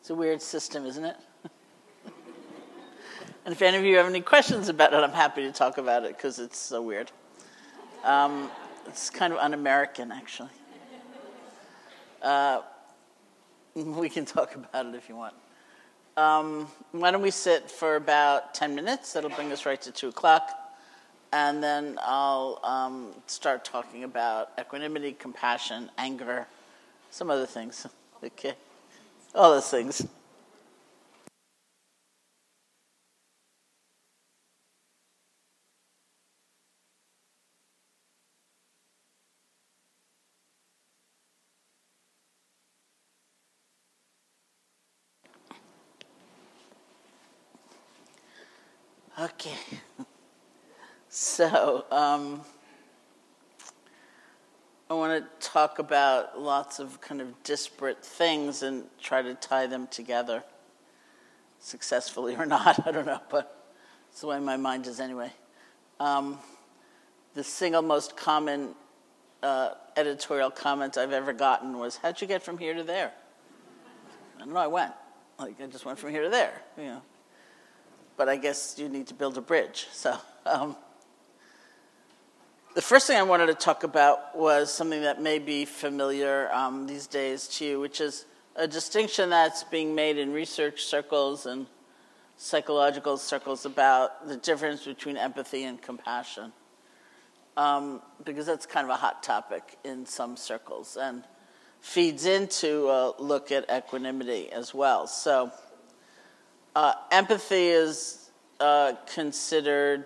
It's a weird system, isn't it? And if any of you have any questions about it, I'm happy to talk about it because it's so weird. It's kind of un-American, actually. We can talk about it if you want. Why don't we sit for about 10 minutes? That'll bring us right to 2 o'clock. And then I'll start talking about equanimity, compassion, anger, some other things. Okay? All those things. Okay. So, I want to talk about lots of kind of disparate things and try to tie them together, successfully or not, I don't know, but it's the way my mind is anyway. The single most common editorial comment I've ever gotten was, how'd you get from here to there? I don't know, I went. I just went from here to there, But I guess you need to build a bridge, so... The first thing I wanted to talk about was something that may be familiar these days to you, which is a distinction that's being made in research circles and psychological circles about the difference between empathy and compassion, because that's kind of a hot topic in some circles and feeds into a look at equanimity as well. So empathy is considered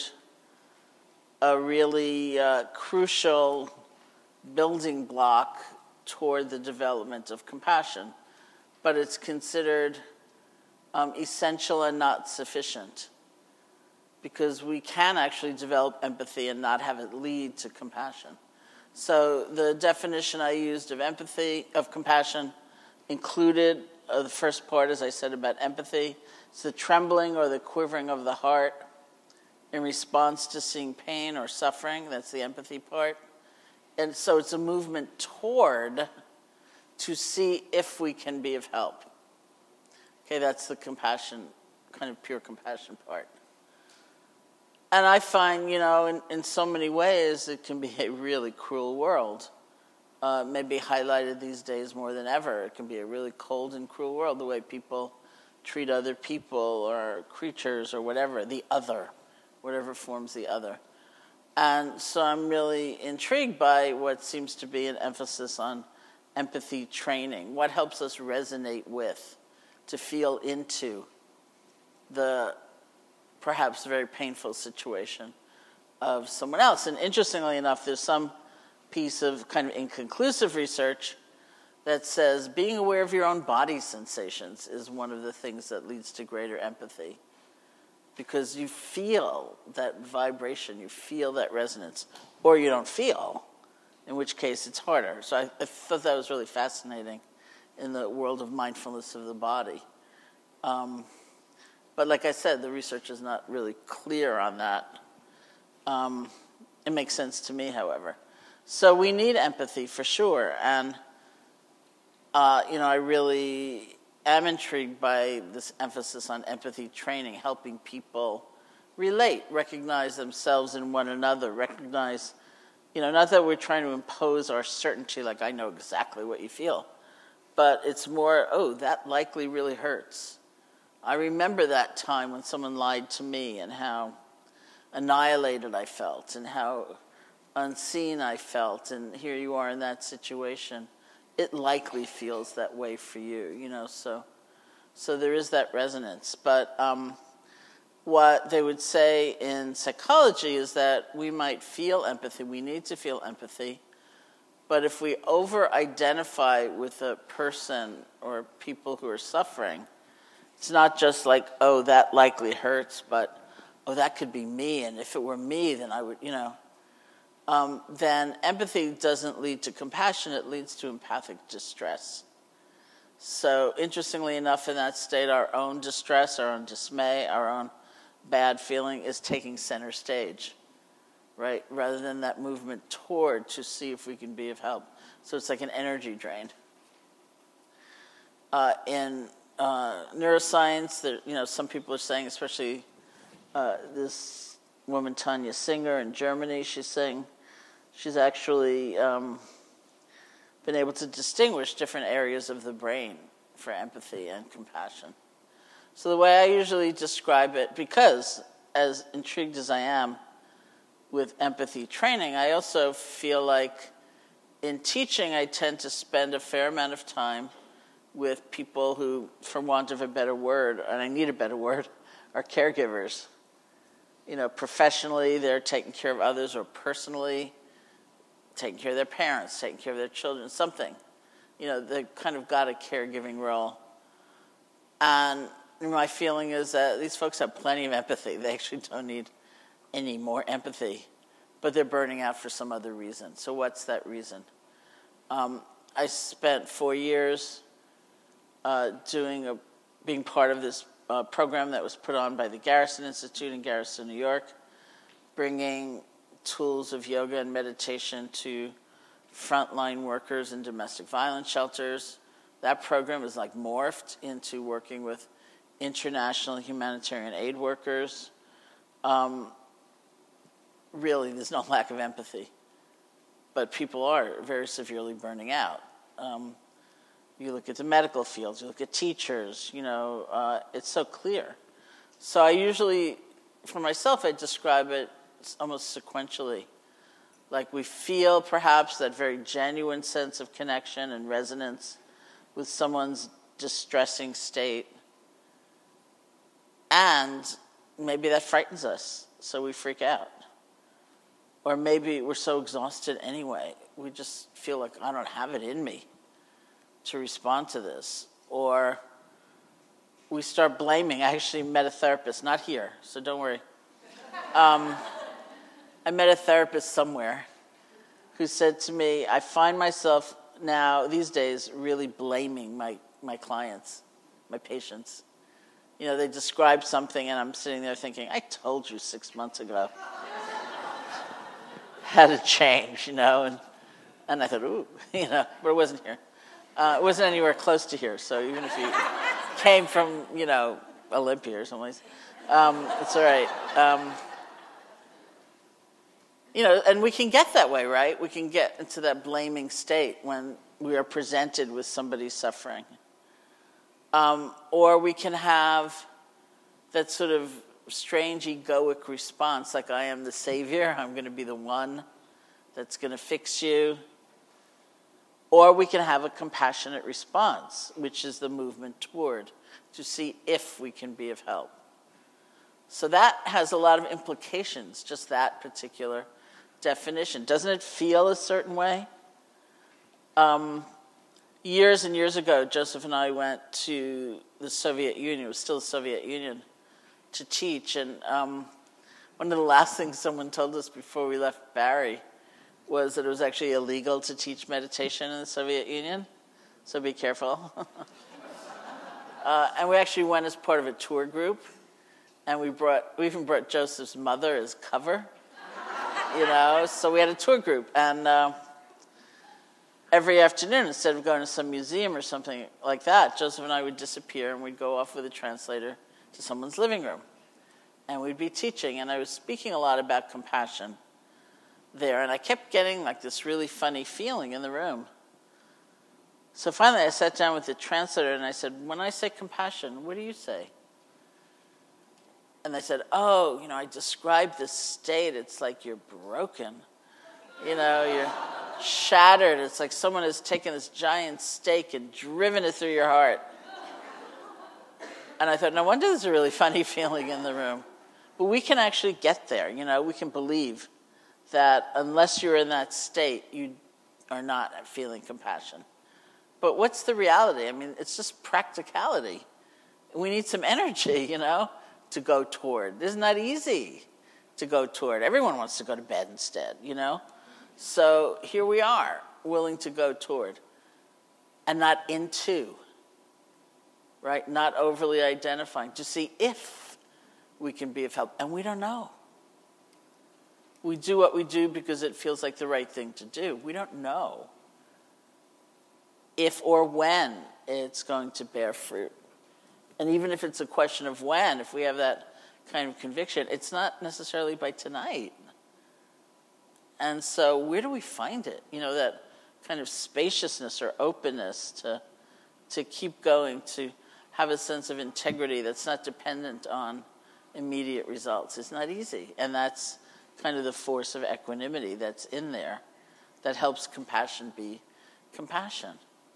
a really crucial building block toward the development of compassion, but it's considered essential and not sufficient, because we can actually develop empathy and not have it lead to compassion. So the definition I used of compassion, included the first part, as I said, about empathy. It's the trembling or the quivering of the heart in response to seeing pain or suffering. That's the empathy part. And so it's a movement toward to see if we can be of help. Okay, that's the compassion, kind of pure compassion part. And I find, in so many ways, it can be a really cruel world. Maybe highlighted these days more than ever. It can be a really cold and cruel world, the way people treat other people or creatures or whatever, the other. Whatever forms the other. And so I'm really intrigued by what seems to be an emphasis on empathy training. What helps us resonate with, to feel into the perhaps very painful situation of someone else. And interestingly enough, there's some piece of kind of inconclusive research that says being aware of your own body sensations is one of the things that leads to greater empathy. Because you feel that vibration, you feel that resonance, or you don't feel, in which case it's harder. So I thought that was really fascinating in the world of mindfulness of the body. But like I said, the research is not really clear on that. It makes sense to me, however. So we need empathy for sure. And, I really am intrigued by this emphasis on empathy training, helping people relate, recognize themselves in one another, recognize, not that we're trying to impose our certainty, like I know exactly what you feel, but it's more, that likely really hurts. I remember that time when someone lied to me and how annihilated I felt and how unseen I felt, and here you are in that situation. It likely feels that way for you, so there is that resonance. But what they would say in psychology is that we might feel empathy, we need to feel empathy, but if we over-identify with a person or people who are suffering, it's not just like, that likely hurts, but, that could be me, and if it were me, then I would, then empathy doesn't lead to compassion, it leads to empathic distress. So interestingly enough, in that state, our own distress, our own dismay, our own bad feeling is taking center stage, right? Rather than that movement toward to see if we can be of help. So it's like an energy drain. In neuroscience. That some people are saying, especially this woman Tanya Singer in Germany, she's saying she's actually been able to distinguish different areas of the brain for empathy and compassion. So the way I usually describe it, because as intrigued as I am with empathy training, I also feel like in teaching I tend to spend a fair amount of time with people who, for want of a better word, and I need a better word, are caregivers. Professionally they're taking care of others, or personally taking care of their parents, taking care of their children, something. They've kind of got a caregiving role. And my feeling is that these folks have plenty of empathy. They actually don't need any more empathy, but they're burning out for some other reason. So what's that reason? I spent 4 years being part of this program that was put on by the Garrison Institute in Garrison, New York, bringing tools of yoga and meditation to frontline workers in domestic violence shelters. That program is morphed into working with international humanitarian aid workers. Really, there's no lack of empathy, but people are very severely burning out. You look at the medical fields, you look at teachers, it's so clear. So I usually, for myself, I describe it almost sequentially. Like we feel perhaps that very genuine sense of connection and resonance with someone's distressing state. And maybe that frightens us, so we freak out. Or maybe we're so exhausted anyway, we just feel like I don't have it in me to respond to this. Or we start blaming. I actually met a therapist, not here, so don't worry. I met a therapist somewhere who said to me, I find myself now, these days, really blaming my clients, my patients. They describe something and I'm sitting there thinking, I told you 6 months ago how to change, and I thought, ooh, but it wasn't here. It wasn't anywhere close to here, so even if you came from, Olympia or someplace, it's all right. And we can get that way, right? We can get into that blaming state when we are presented with somebody suffering. Or we can have that sort of strange egoic response, like I am the savior, I'm going to be the one that's going to fix you. Or we can have a compassionate response, which is the movement toward, to see if we can be of help. So that has a lot of implications, just that particular definition. Doesn't it feel a certain way? Years and years ago, Joseph and I went to the Soviet Union, it was still the Soviet Union, to teach. And one of the last things someone told us before we left Barry was that it was actually illegal to teach meditation in the Soviet Union, so be careful. And we actually went as part of a tour group, and we even brought Joseph's mother as cover, so we had a tour group. And every afternoon, instead of going to some museum or something like that, Joseph and I would disappear and we'd go off with a translator to someone's living room. And we'd be teaching, and I was speaking a lot about compassion there, and I kept getting this really funny feeling in the room. So finally I sat down with the translator and I said, when I say compassion, what do you say? And they said, I describe this state, it's like you're broken. You're shattered. It's like someone has taken this giant stake and driven it through your heart. And I thought, no wonder there's a really funny feeling in the room. But we can actually get there, we can believe that unless you're in that state, you are not feeling compassion. But what's the reality? It's just practicality. We need some energy, to go toward. It's not easy to go toward. Everyone wants to go to bed instead, So here we are, willing to go toward, and not into, right? Not overly identifying, to see if we can be of help. And we don't know. We do what we do because it feels like the right thing to do. We don't know if or when it's going to bear fruit. And even if it's a question of when, if we have that kind of conviction, it's not necessarily by tonight. And so where do we find it? That kind of spaciousness or openness to keep going, to have a sense of integrity that's not dependent on immediate results. It's not easy. And that's kind of the force of equanimity that's in there that helps compassion be compassion.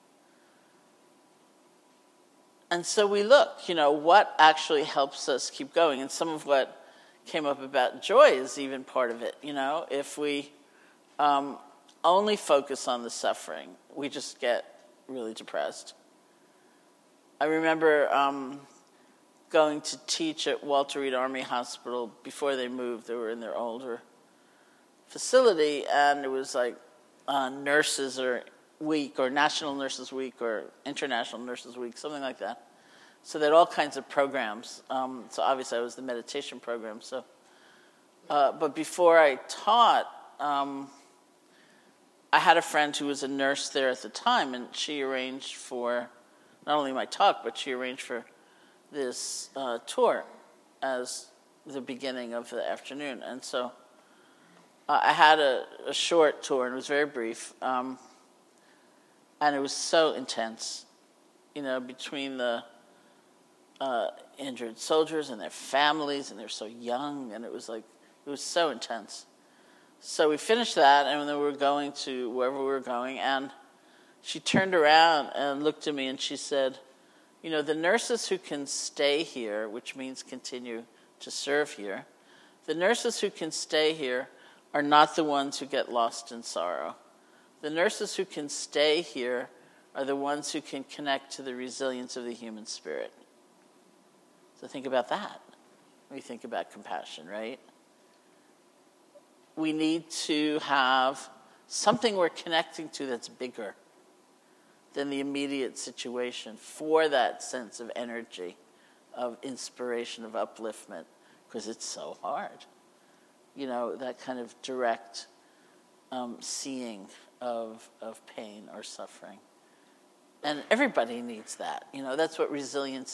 And so we look, what actually helps us keep going. And some of what came up about joy is even part of it. If we only focus on the suffering, we just get really depressed. I remember going to teach at Walter Reed Army Hospital before they moved. They were in their older facility, and it was like Nurses Week or National Nurses Week or International Nurses Week, something like that. So they had all kinds of programs. So obviously I was the meditation program. So, but before I taught, I had a friend who was a nurse there at the time, and she arranged for not only my talk, but she arranged for this tour as the beginning of the afternoon. And so I had a short tour, and it was very brief. And it was so intense, between the injured soldiers and their families, and they're so young, and it was so intense. So we finished that, and then we were going to wherever we were going, and she turned around and looked at me, and she said, the nurses who can stay here, which means continue to serve here, the nurses who can stay here are not the ones who get lost in sorrow. The nurses who can stay here are the ones who can connect to the resilience of the human spirit. So think about that when we think about compassion, right? We need to have something we're connecting to that's bigger than the immediate situation for that sense of energy, of inspiration, of upliftment, because it's so hard. That kind of direct seeing of pain or suffering. And everybody needs that. That's what resilience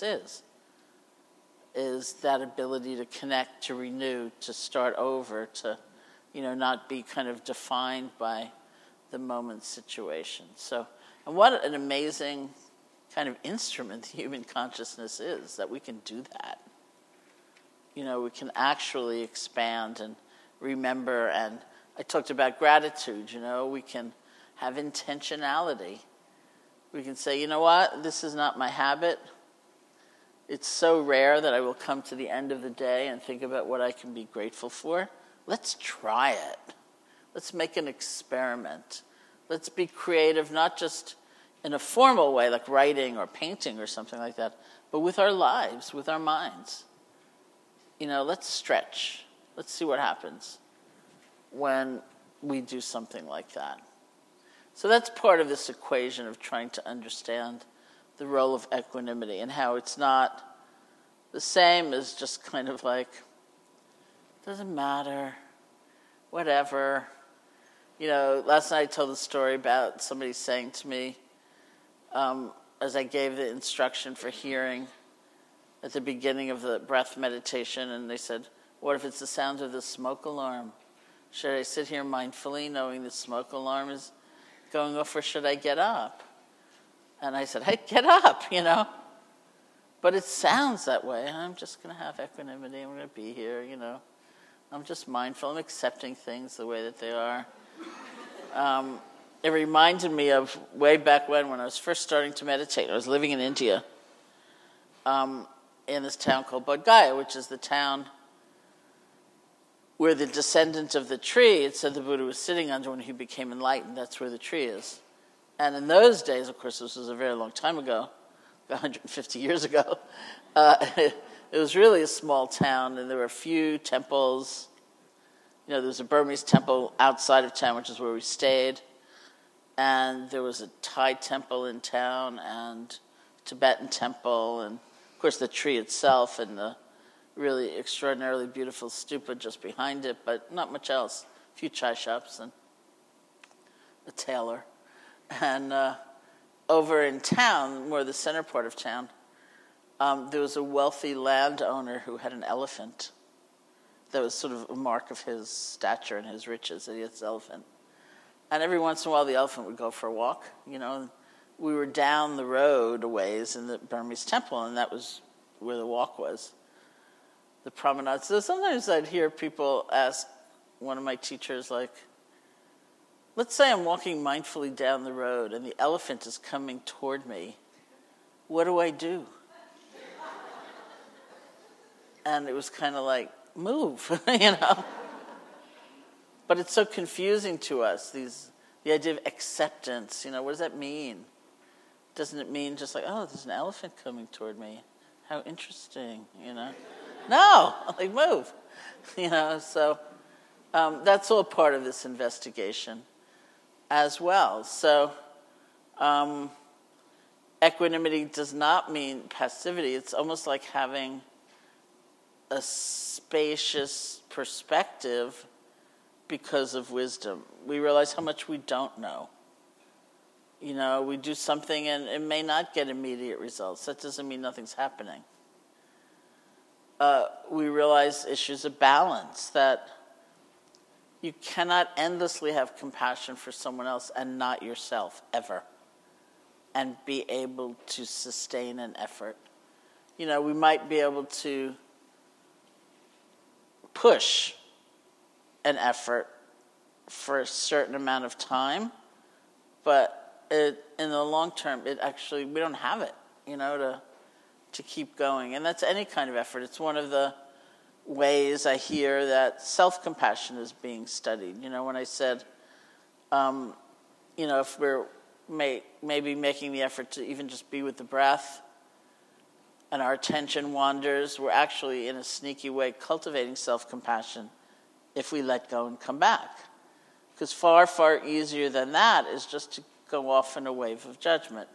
is that ability to connect, to renew, to start over, to, not be kind of defined by the moment's situation. So, and what an amazing kind of instrument the human consciousness is, that we can do that. We can actually expand and remember, and I talked about gratitude, we can have intentionality. We can say, what, this is not my habit. It's so rare that I will come to the end of the day and think about what I can be grateful for. Let's try it. Let's make an experiment. Let's be creative, not just in a formal way, like writing or painting or something like that, but with our lives, with our minds. Let's stretch. Let's see what happens when we do something like that. So that's part of this equation of trying to understand the role of equanimity and how it's not the same as just kind of like, doesn't matter, whatever. Last night I told a story about somebody saying to me, as I gave the instruction for hearing at the beginning of the breath meditation, and they said, what if it's the sound of the smoke alarm? Should I sit here mindfully knowing the smoke alarm is going off, or should I get up? And I said, hey, get up, But it sounds that way. I'm just going to have equanimity. I'm going to be here, I'm just mindful. I'm accepting things the way that they are. It reminded me of way back when I was first starting to meditate. I was living in India, in this town called Bodh Gaya, which is the town where the descendant of the tree, it said the Buddha was sitting under when he became enlightened. That's where the tree is. And in those days, of course, this was a very long time ago, 150 years ago, it was really a small town, and there were a few temples. There was a Burmese temple outside of town, which is where we stayed. And there was a Thai temple in town, and a Tibetan temple, and, of course, the tree itself, and the really extraordinarily beautiful stupa just behind it, but not much else. A few chai shops and a tailor. And over in town, more the center part of town, there was a wealthy landowner who had an elephant. That was sort of a mark of his stature and his riches, that he had this elephant. And every once in a while, the elephant would go for a walk. We were down the road a ways in the Burmese temple, and that was where the walk was, the promenade. So sometimes I'd hear people ask one of my teachers, like, let's say I'm walking mindfully down the road, and the elephant is coming toward me. What do I do? And it was kind of like, move, But it's so confusing to us, the idea of acceptance. What does that mean? Doesn't it mean just like, oh, there's an elephant coming toward me? How interesting, No, like move, So that's all part of this investigation as well. So equanimity does not mean passivity. It's almost like having a spacious perspective because of wisdom. We realize how much we don't know. We do something and it may not get immediate results. That doesn't mean nothing's happening. We realize issues of balance, that you cannot endlessly have compassion for someone else and not yourself, ever, and be able to sustain an effort. We might be able to push an effort for a certain amount of time, but in the long term, we don't have it, to keep going. And that's any kind of effort. It's one of the ways I hear that self-compassion is being studied. When I said, if we're maybe making the effort to even just be with the breath, and our attention wanders, we're actually, in a sneaky way, cultivating self-compassion if we let go and come back. Because far, far easier than that is just to go off in a wave of judgment.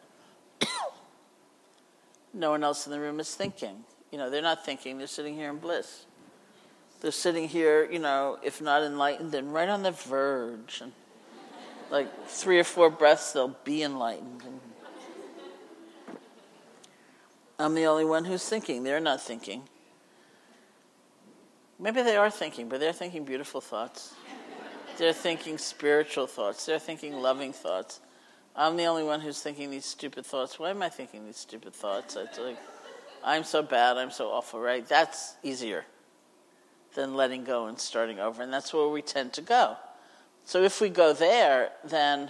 No one else in the room is thinking. They're not thinking, they're sitting here in bliss. They're sitting here, if not enlightened, then right on the verge. And like 3 or 4 breaths, they'll be enlightened. And I'm the only one who's thinking. They're not thinking. Maybe they are thinking, but they're thinking beautiful thoughts. They're thinking spiritual thoughts. They're thinking loving thoughts. I'm the only one who's thinking these stupid thoughts. Why am I thinking these stupid thoughts? It's like, I'm so bad, I'm so awful, right? That's easier than letting go and starting over, and that's where we tend to go. So if we go there, then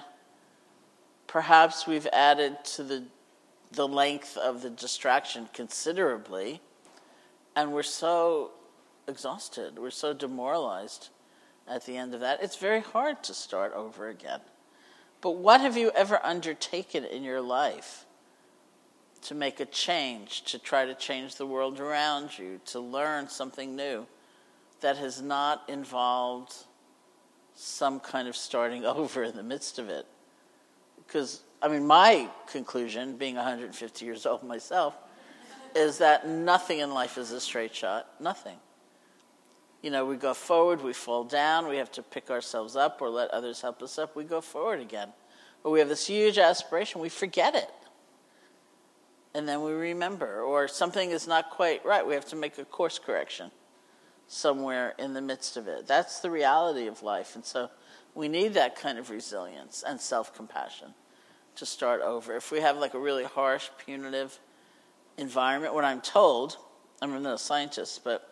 perhaps we've added to the length of the distraction considerably, and we're so exhausted, we're so demoralized at the end of that. It's very hard to start over again. But what have you ever undertaken in your life to make a change, to try to change the world around you, to learn something new that has not involved some kind of starting over in the midst of it? Because, my conclusion, being 150 years old myself, is that nothing in life is a straight shot. Nothing. We go forward, we fall down, we have to pick ourselves up or let others help us up, we go forward again. Or we have this huge aspiration, we forget it. And then we remember. Or something is not quite right, we have to make a course correction somewhere in the midst of it. That's the reality of life. And so we need that kind of resilience and self-compassion to start over. If we have like a really harsh, punitive environment, what I'm told, I'm not a scientist, but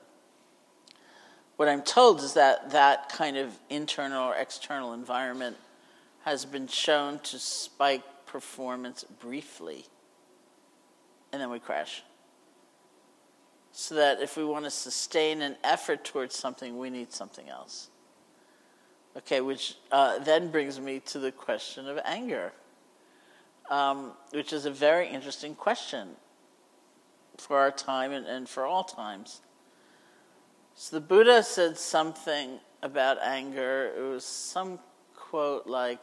what I'm told is that kind of internal or external environment has been shown to spike performance briefly, and then we crash. So that if we want to sustain an effort towards something, we need something else. Okay, which then brings me to the question of anger, which is a very interesting question for our time and for all times. So the Buddha said something about anger. It was some quote like,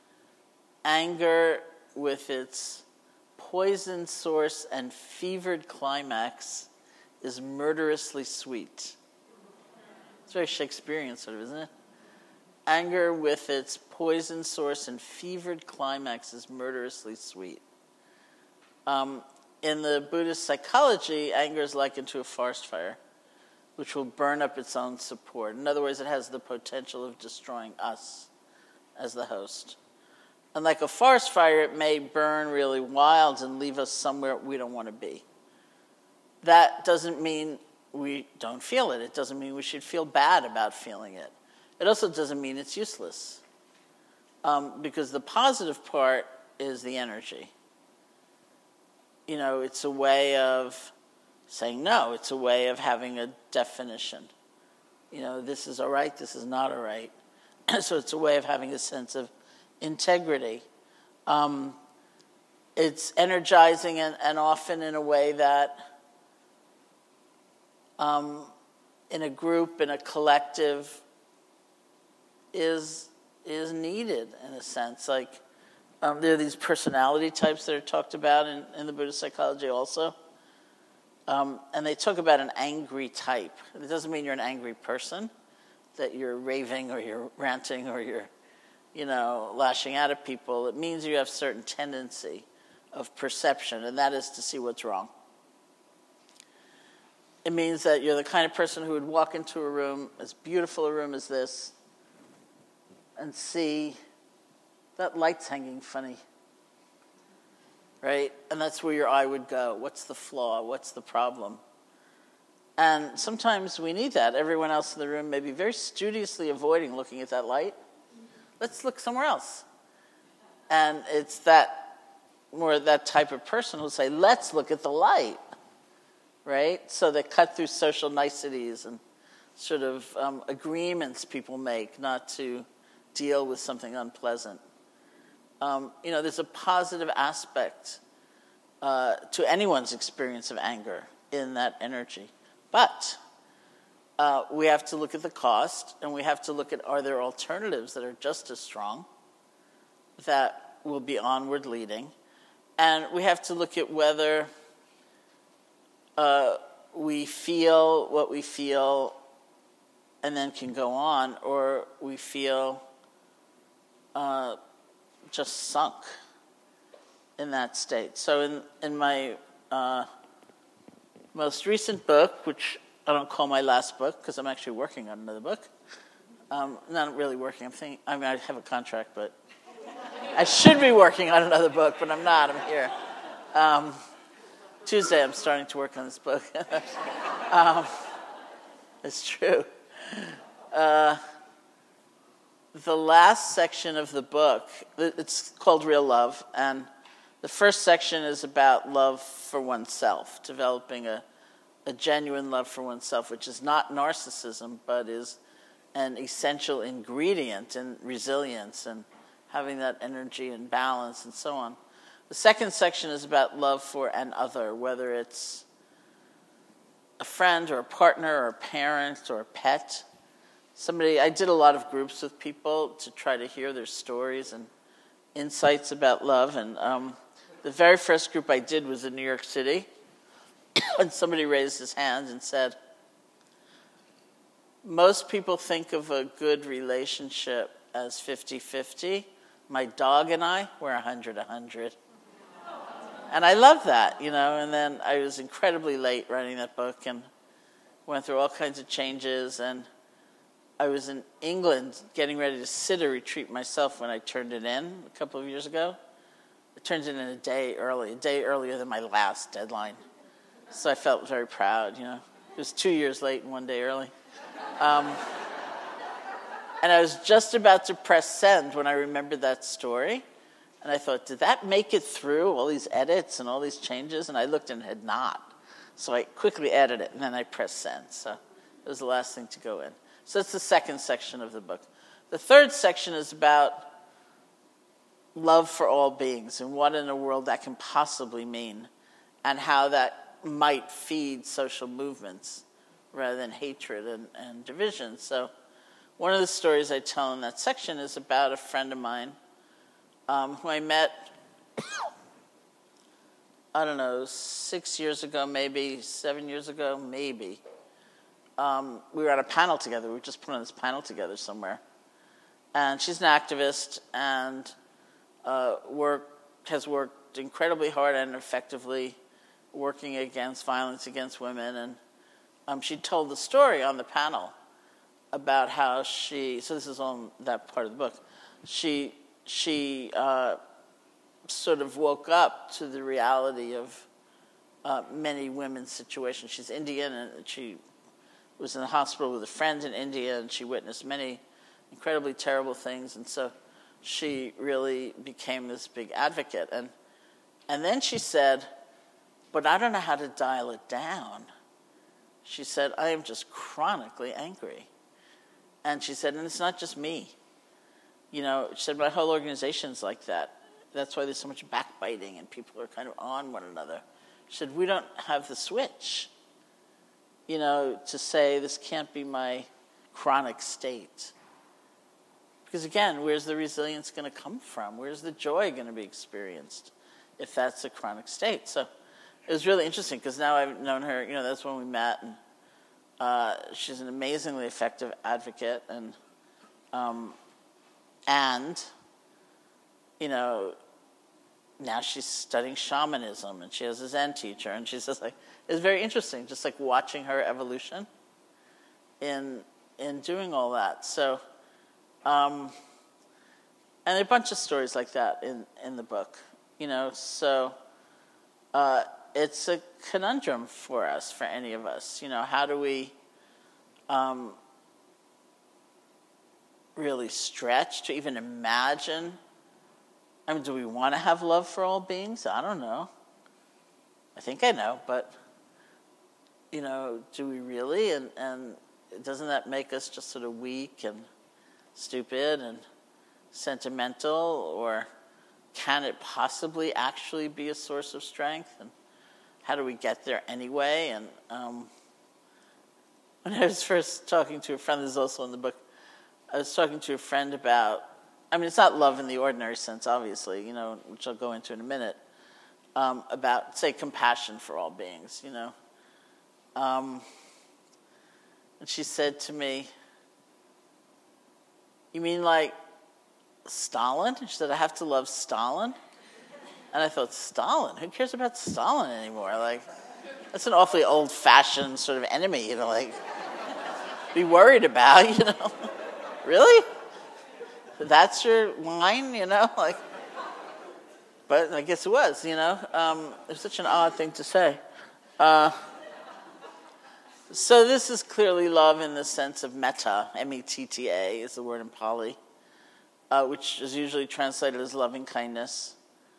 anger with its poison source and fevered climax is murderously sweet. It's very Shakespearean sort of, isn't it? Anger with its poison source and fevered climax is murderously sweet. in the Buddhist psychology, anger is likened to a forest fire, which will burn up its own support. In other words, it has the potential of destroying us as the host. And like a forest fire, it may burn really wild and leave us somewhere we don't want to be. That doesn't mean we don't feel it. It doesn't mean we should feel bad about feeling it. It also doesn't mean it's useless. Because the positive part is the energy. It's a way of saying no. It's a way of having a definition. This is all right, this is not all right. So it's a way of having a sense of integrity. It's energizing and often in a way that in a group, in a collective, is needed in a sense. Like there are these personality types that are talked about in the Buddhist psychology also. And they talk about an angry type. It doesn't mean you're an angry person, that you're raving or you're ranting or you're, lashing out at people. It means you have certain tendency of perception, and that is to see what's wrong. It means that you're the kind of person who would walk into a room, as beautiful a room as this, and see that light's hanging funny, right? And that's where your eye would go. What's the flaw? What's the problem? And sometimes we need that. Everyone else in the room may be very studiously avoiding looking at that light. Let's look somewhere else. And it's that type of person who'll say, let's look at the light, right? So they cut through social niceties and sort of agreements people make not to deal with something unpleasant. There's a positive aspect to anyone's experience of anger in that energy. But we have to look at the cost, and we have to look at, are there alternatives that are just as strong that will be onward leading? And we have to look at whether we feel what we feel and then can go on, or we feel just sunk in that state. So in my most recent book, which I don't call my last book because I'm actually working on another book. Not really working. I have a contract, but I should be working on another book, but I'm not. I'm here. Tuesday, I'm starting to work on this book. It's true. The last section of the book, it's called Real Love, and the first section is about love for oneself, developing a genuine love for oneself, which is not narcissism, but is an essential ingredient in resilience and having that energy and balance and so on. The second section is about love for an other, whether it's a friend or a partner or a parent or a pet. I did a lot of groups with people to try to hear their stories and insights about love. And the very first group I did was in New York City. And somebody raised his hand and said, most people think of a good relationship as 50-50. My dog and I, we're 100-100. And I love that, and then I was incredibly late writing that book and went through all kinds of changes, and I was in England getting ready to sit a retreat myself when I turned it in a couple of years ago. I turned it in a day earlier than my last deadline. So I felt very proud, It was 2 years late and 1 day early. And I was just about to press send when I remembered that story. And I thought, did that make it through all these edits and all these changes? And I looked and it had not. So I quickly edited it, and then I pressed send. So it was the last thing to go in. So it's the second section of the book. The third section is about love for all beings and what in a world that can possibly mean and how that might feed social movements rather than hatred and division. So one of the stories I tell in that section is about a friend of mine who I met, 6 years ago, maybe 7 years ago, maybe. We were at a panel together. We just put on this panel together somewhere. And she's an activist and has worked incredibly hard and effectively working against violence against women. And she told the story on the panel about how so this is on that part of the book, she sort of woke up to the reality of many women's situations. She's Indian, and she was in the hospital with a friend in India, and she witnessed many incredibly terrible things, and so she really became this big advocate. And then she said, but I don't know how to dial it down. She said, I am just chronically angry. And she said, and it's not just me. She said, my whole organization's like that. That's why there's so much backbiting and people are kind of on one another. She said, we don't have the switch, to say this can't be my chronic state. Because again, where's the resilience going to come from? Where's the joy going to be experienced if that's a chronic state? So it was really interesting because now I've known her, that's when we met, and she's an amazingly effective advocate, and now she's studying shamanism, and she has a Zen teacher, and she's just it's very interesting, just watching her evolution in doing all that. So, and a bunch of stories like that in the book, So, it's a conundrum for us, for any of us. How do we really stretch to even imagine? I mean, do we want to have love for all beings? I don't know. I think I know, but, do we really? And doesn't that make us just sort of weak and stupid and sentimental? Or can it possibly actually be a source of strength? And how do we get there anyway? And when I was first talking to a friend, this is also in the book, I was talking to a friend about, it's not love in the ordinary sense, obviously, which I'll go into in a minute, about, say, compassion for all beings, And she said to me, you mean like Stalin? She said, I have to love Stalin? And I thought, Stalin? Who cares about Stalin anymore? That's an awfully old-fashioned sort of enemy, be worried about, Really? That's your line, But I guess it was, It was such an odd thing to say. So this is clearly love in the sense of metta. M-E-T-T-A is the word in Pali, which is usually translated as loving kindness.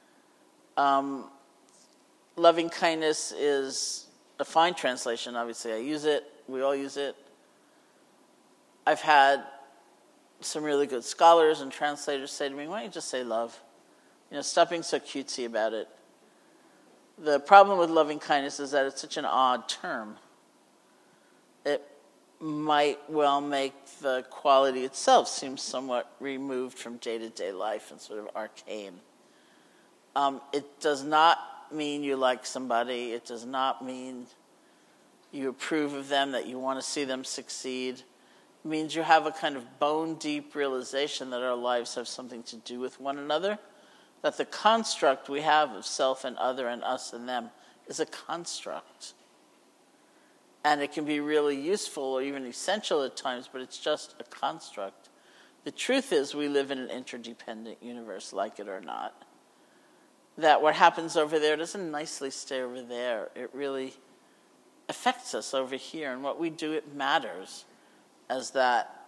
Loving kindness is a fine translation, obviously. I use it. We all use it. I've had some really good scholars and translators say to me, why don't you just say love? Stop being so cutesy about it. The problem with loving kindness is that it's such an odd term. It might well make the quality itself seem somewhat removed from day-to-day life and sort of arcane. It does not mean you like somebody. It does not mean you approve of them, that you want to see them succeed. It means you have a kind of bone-deep realization that our lives have something to do with one another, that the construct we have of self and other and us and them is a construct. And it can be really useful or even essential at times, but it's just a construct. The truth is we live in an interdependent universe, like it or not. That what happens over there doesn't nicely stay over there. It really affects us over here. And what we do, it matters as that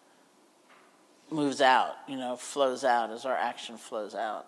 moves out, flows out, as our action flows out.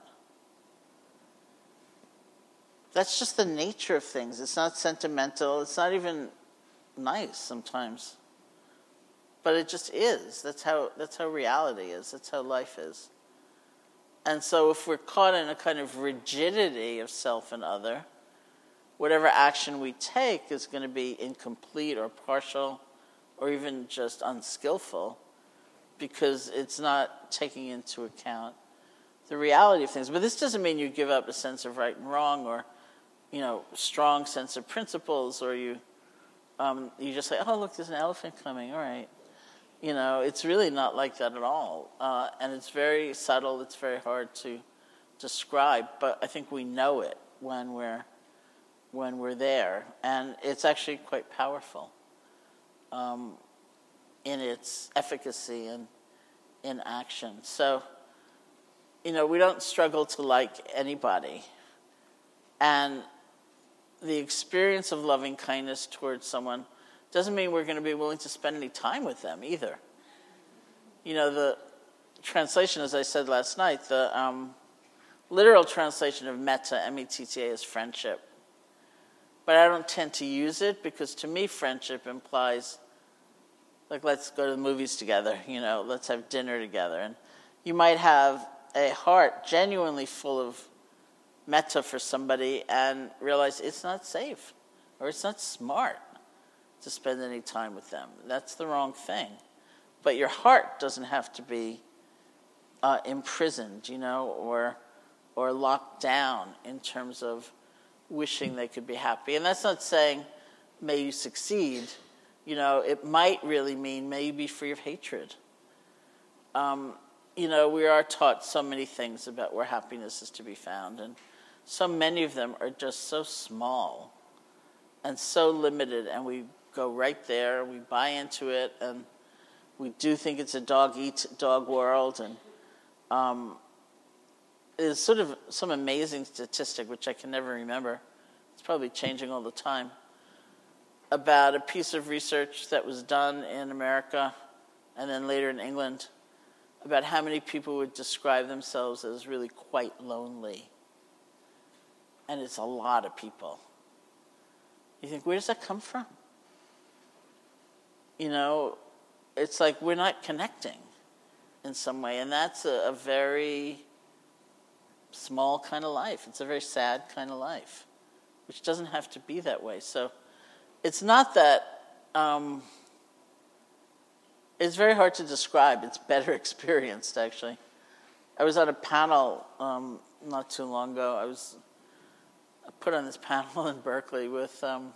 That's just the nature of things. It's not sentimental. It's not even nice sometimes. But it just is. That's how reality is. That's how life is. And so if we're caught in a kind of rigidity of self and other, whatever action we take is going to be incomplete or partial or even just unskillful because it's not taking into account the reality of things. But this doesn't mean you give up a sense of right and wrong or, strong sense of principles, or you just say, oh, look, there's an elephant coming, all right. It's really not like that at all. And it's very subtle. It's very hard to describe. But I think we know it when we're when we're there. And it's actually quite powerful in its efficacy and in action. So, we don't struggle to like anybody. And the experience of loving kindness towards someone doesn't mean we're going to be willing to spend any time with them either. The translation, as I said last night, the literal translation of metta, M-E-T-T-A, is friendship. But I don't tend to use it because to me friendship implies, like, let's go to the movies together, let's have dinner together. And you might have a heart genuinely full of metta for somebody and realize it's not safe or it's not smart to spend any time with them. That's the wrong thing. But your heart doesn't have to be imprisoned, or locked down in terms of wishing they could be happy. And that's not saying, may you succeed. It might really mean, may you be free of hatred. We are taught so many things about where happiness is to be found, and so many of them are just so small and so limited, and we go right there, we buy into it, and we do think it's a dog-eat-dog world, and there's sort of some amazing statistic, which I can never remember, it's probably changing all the time, about a piece of research that was done in America and then later in England about how many people would describe themselves as really quite lonely. And it's a lot of people. You think, where does that come from? It's like we're not connecting in some way, and that's a very small kind of life. It's a very sad kind of life, which doesn't have to be that way. So it's not that, it's very hard to describe. It's better experienced, actually. I was on a panel not too long ago. I was put on this panel in Berkeley with some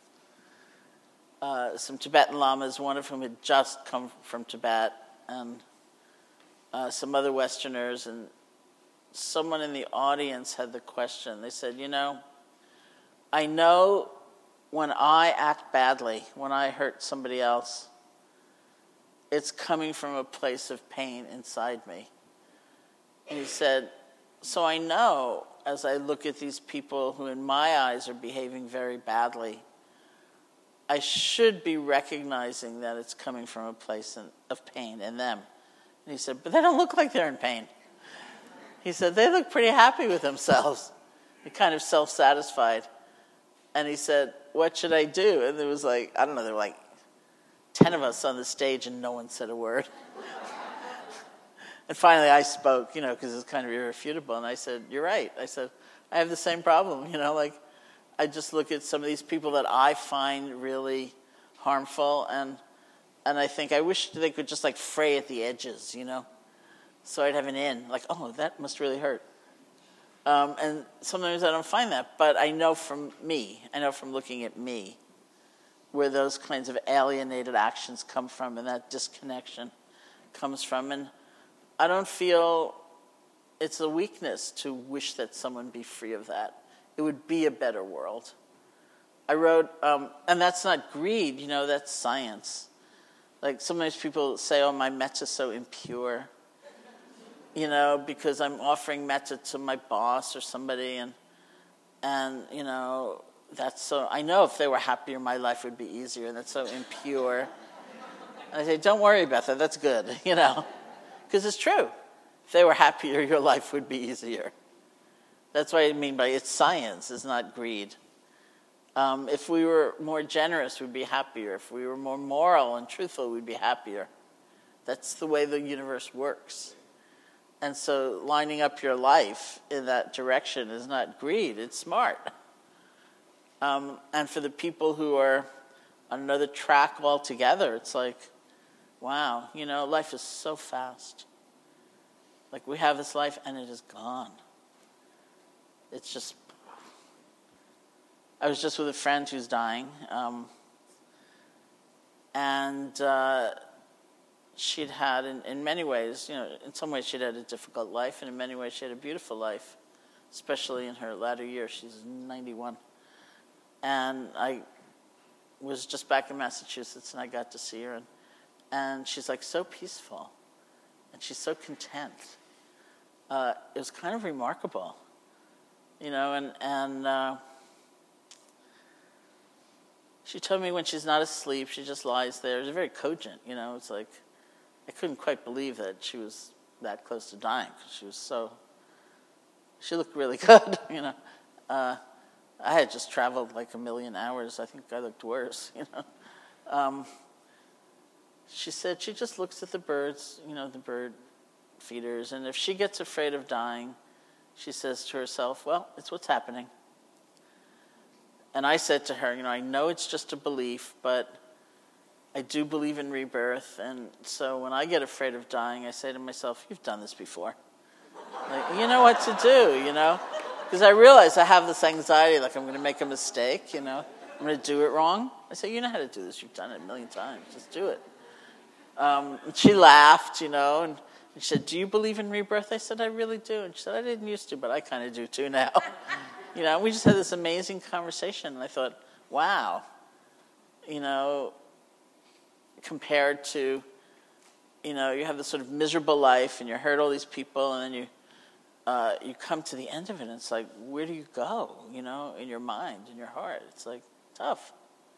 Tibetan lamas, one of whom had just come from Tibet, and some other Westerners, and someone in the audience had the question. They said, I know when I act badly, when I hurt somebody else, it's coming from a place of pain inside me. And he said, so I know as I look at these people who in my eyes are behaving very badly, I should be recognizing that it's coming from a place of pain in them. And he said, but they don't look like they're in pain. He said, they look pretty happy with themselves. They're kind of self-satisfied. And he said, what should I do? And there was there were 10 of us on the stage and no one said a word. And finally I spoke, because it's kind of irrefutable. And I said, you're right. I said, I have the same problem, I just look at some of these people that I find really harmful, and I think I wish they could just fray at the edges, so I'd have an in, oh, that must really hurt. And sometimes I don't find that, but I know from looking at me, where those kinds of alienated actions come from and that disconnection comes from. And I don't feel it's a weakness to wish that someone be free of that. It would be a better world. I wrote, and that's not greed, that's science. Sometimes people say, oh, my metta's so impure, because I'm offering metta to my boss or somebody, and that's so, I know if they were happier, my life would be easier, and that's so impure. And I say, don't worry about that, that's good, because it's true. If they were happier, your life would be easier. That's what I mean by it's science, it's not greed. If we were more generous, we'd be happier. If we were more moral and truthful, we'd be happier. That's the way the universe works. And so lining up your life in that direction is not greed, it's smart. And for the people who are on another track altogether, it's wow, life is so fast. We have this life and it is gone. It's just, I was just with a friend who's dying, and she'd had, in many ways, in some ways she'd had a difficult life, and in many ways she had a beautiful life, especially in her latter years. She's 91. And I was just back in Massachusetts, and I got to see her, and she's like so peaceful, and she's so content. It was kind of remarkable, and she told me when she's not asleep, she just lies there. It's very cogent, It's like I couldn't quite believe that she was that close to dying because she looked really good, I had just traveled like 1 million hours. I think I looked worse, She said she just looks at the birds, the bird feeders, and if she gets afraid of dying, she says to herself, well, it's what's happening. And I said to her, I know it's just a belief, but I do believe in rebirth, and so when I get afraid of dying, I say to myself, you've done this before. Like, you know what to do, Because I realize I have this anxiety, like I'm going to make a mistake, I'm going to do it wrong. I say, you know how to do this. You've done it 1 million times. Just do it. And she laughed, and she said, do you believe in rebirth? I said, I really do. And she said, I didn't used to, but I kind of do too now. We just had this amazing conversation, and I thought, wow, compared to, you have this sort of miserable life, and you hurt all these people, and then you come to the end of it, and it's like, where do you go, in your mind, in your heart? It's like, tough.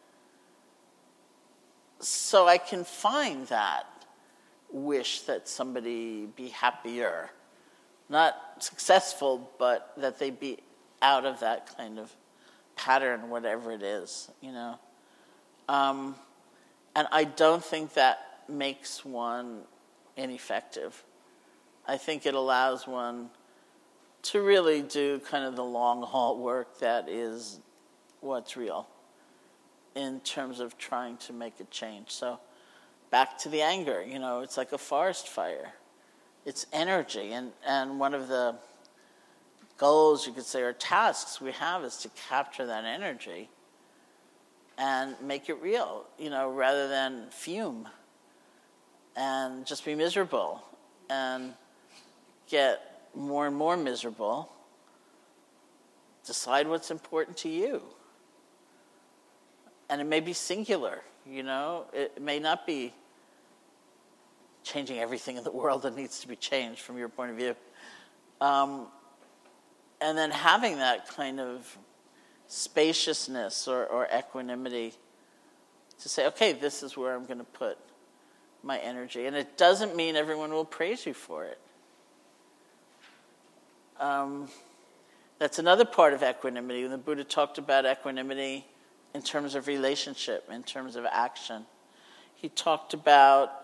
So I can find that wish that somebody be happier, not successful, but that they be out of that kind of pattern, whatever it is, And I don't think that makes one ineffective. I think it allows one to really do kind of the long haul work that is what's real in terms of trying to make a change. So back to the anger, it's like a forest fire. It's energy, and one of the goals, you could say, or tasks we have is to capture that energy and make it real, rather than fume and just be miserable and get more and more miserable. Decide what's important to you. And it may be singular, It may not be changing everything in the world that needs to be changed from your point of view. And then having that kind of spaciousness or equanimity to say, okay, this is where I'm going to put my energy. And it doesn't mean everyone will praise you for it. That's another part of equanimity. When the Buddha talked about equanimity in terms of relationship, in terms of action, he talked about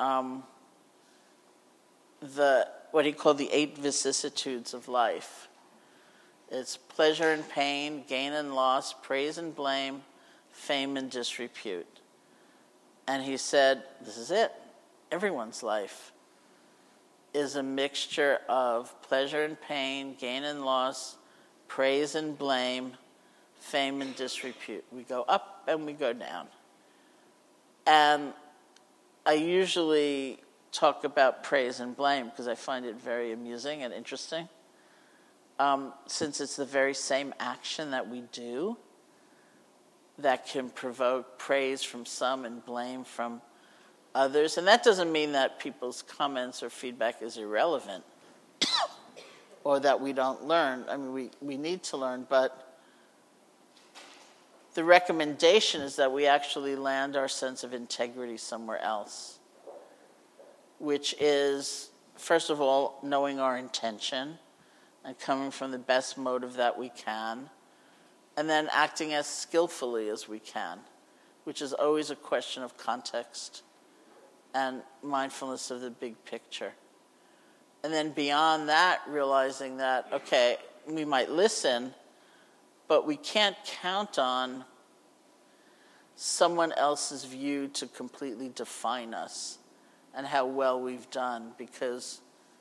what he called the 8 vicissitudes of life. It's pleasure and pain, gain and loss, praise and blame, fame and disrepute. And he said, this is it. Everyone's life is a mixture of pleasure and pain, gain and loss, praise and blame, fame and disrepute. We go up and we go down. And I usually talk about praise and blame because I find it very amusing and interesting. Since it's the very same action that we do that can provoke praise from some and blame from others. And that doesn't mean that people's comments or feedback is irrelevant or that we don't learn. I mean, we need to learn, but the recommendation is that we actually land our sense of integrity somewhere else, which is, first of all, knowing our intention and coming from the best motive that we can, and then acting as skillfully as we can, which is always a question of context and mindfulness of the big picture. And then beyond that, realizing that, okay, we might listen, but we can't count on someone else's view to completely define us and how well we've done, because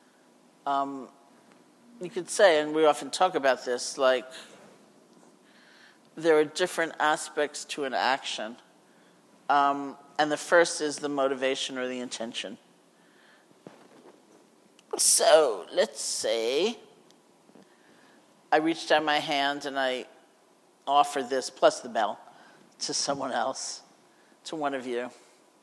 you could say, and we often talk about this, like there are different aspects to an action. And the first is the motivation or the intention. So let's say I reached out my hand and I offer this, plus the bell, to someone else, to one of you.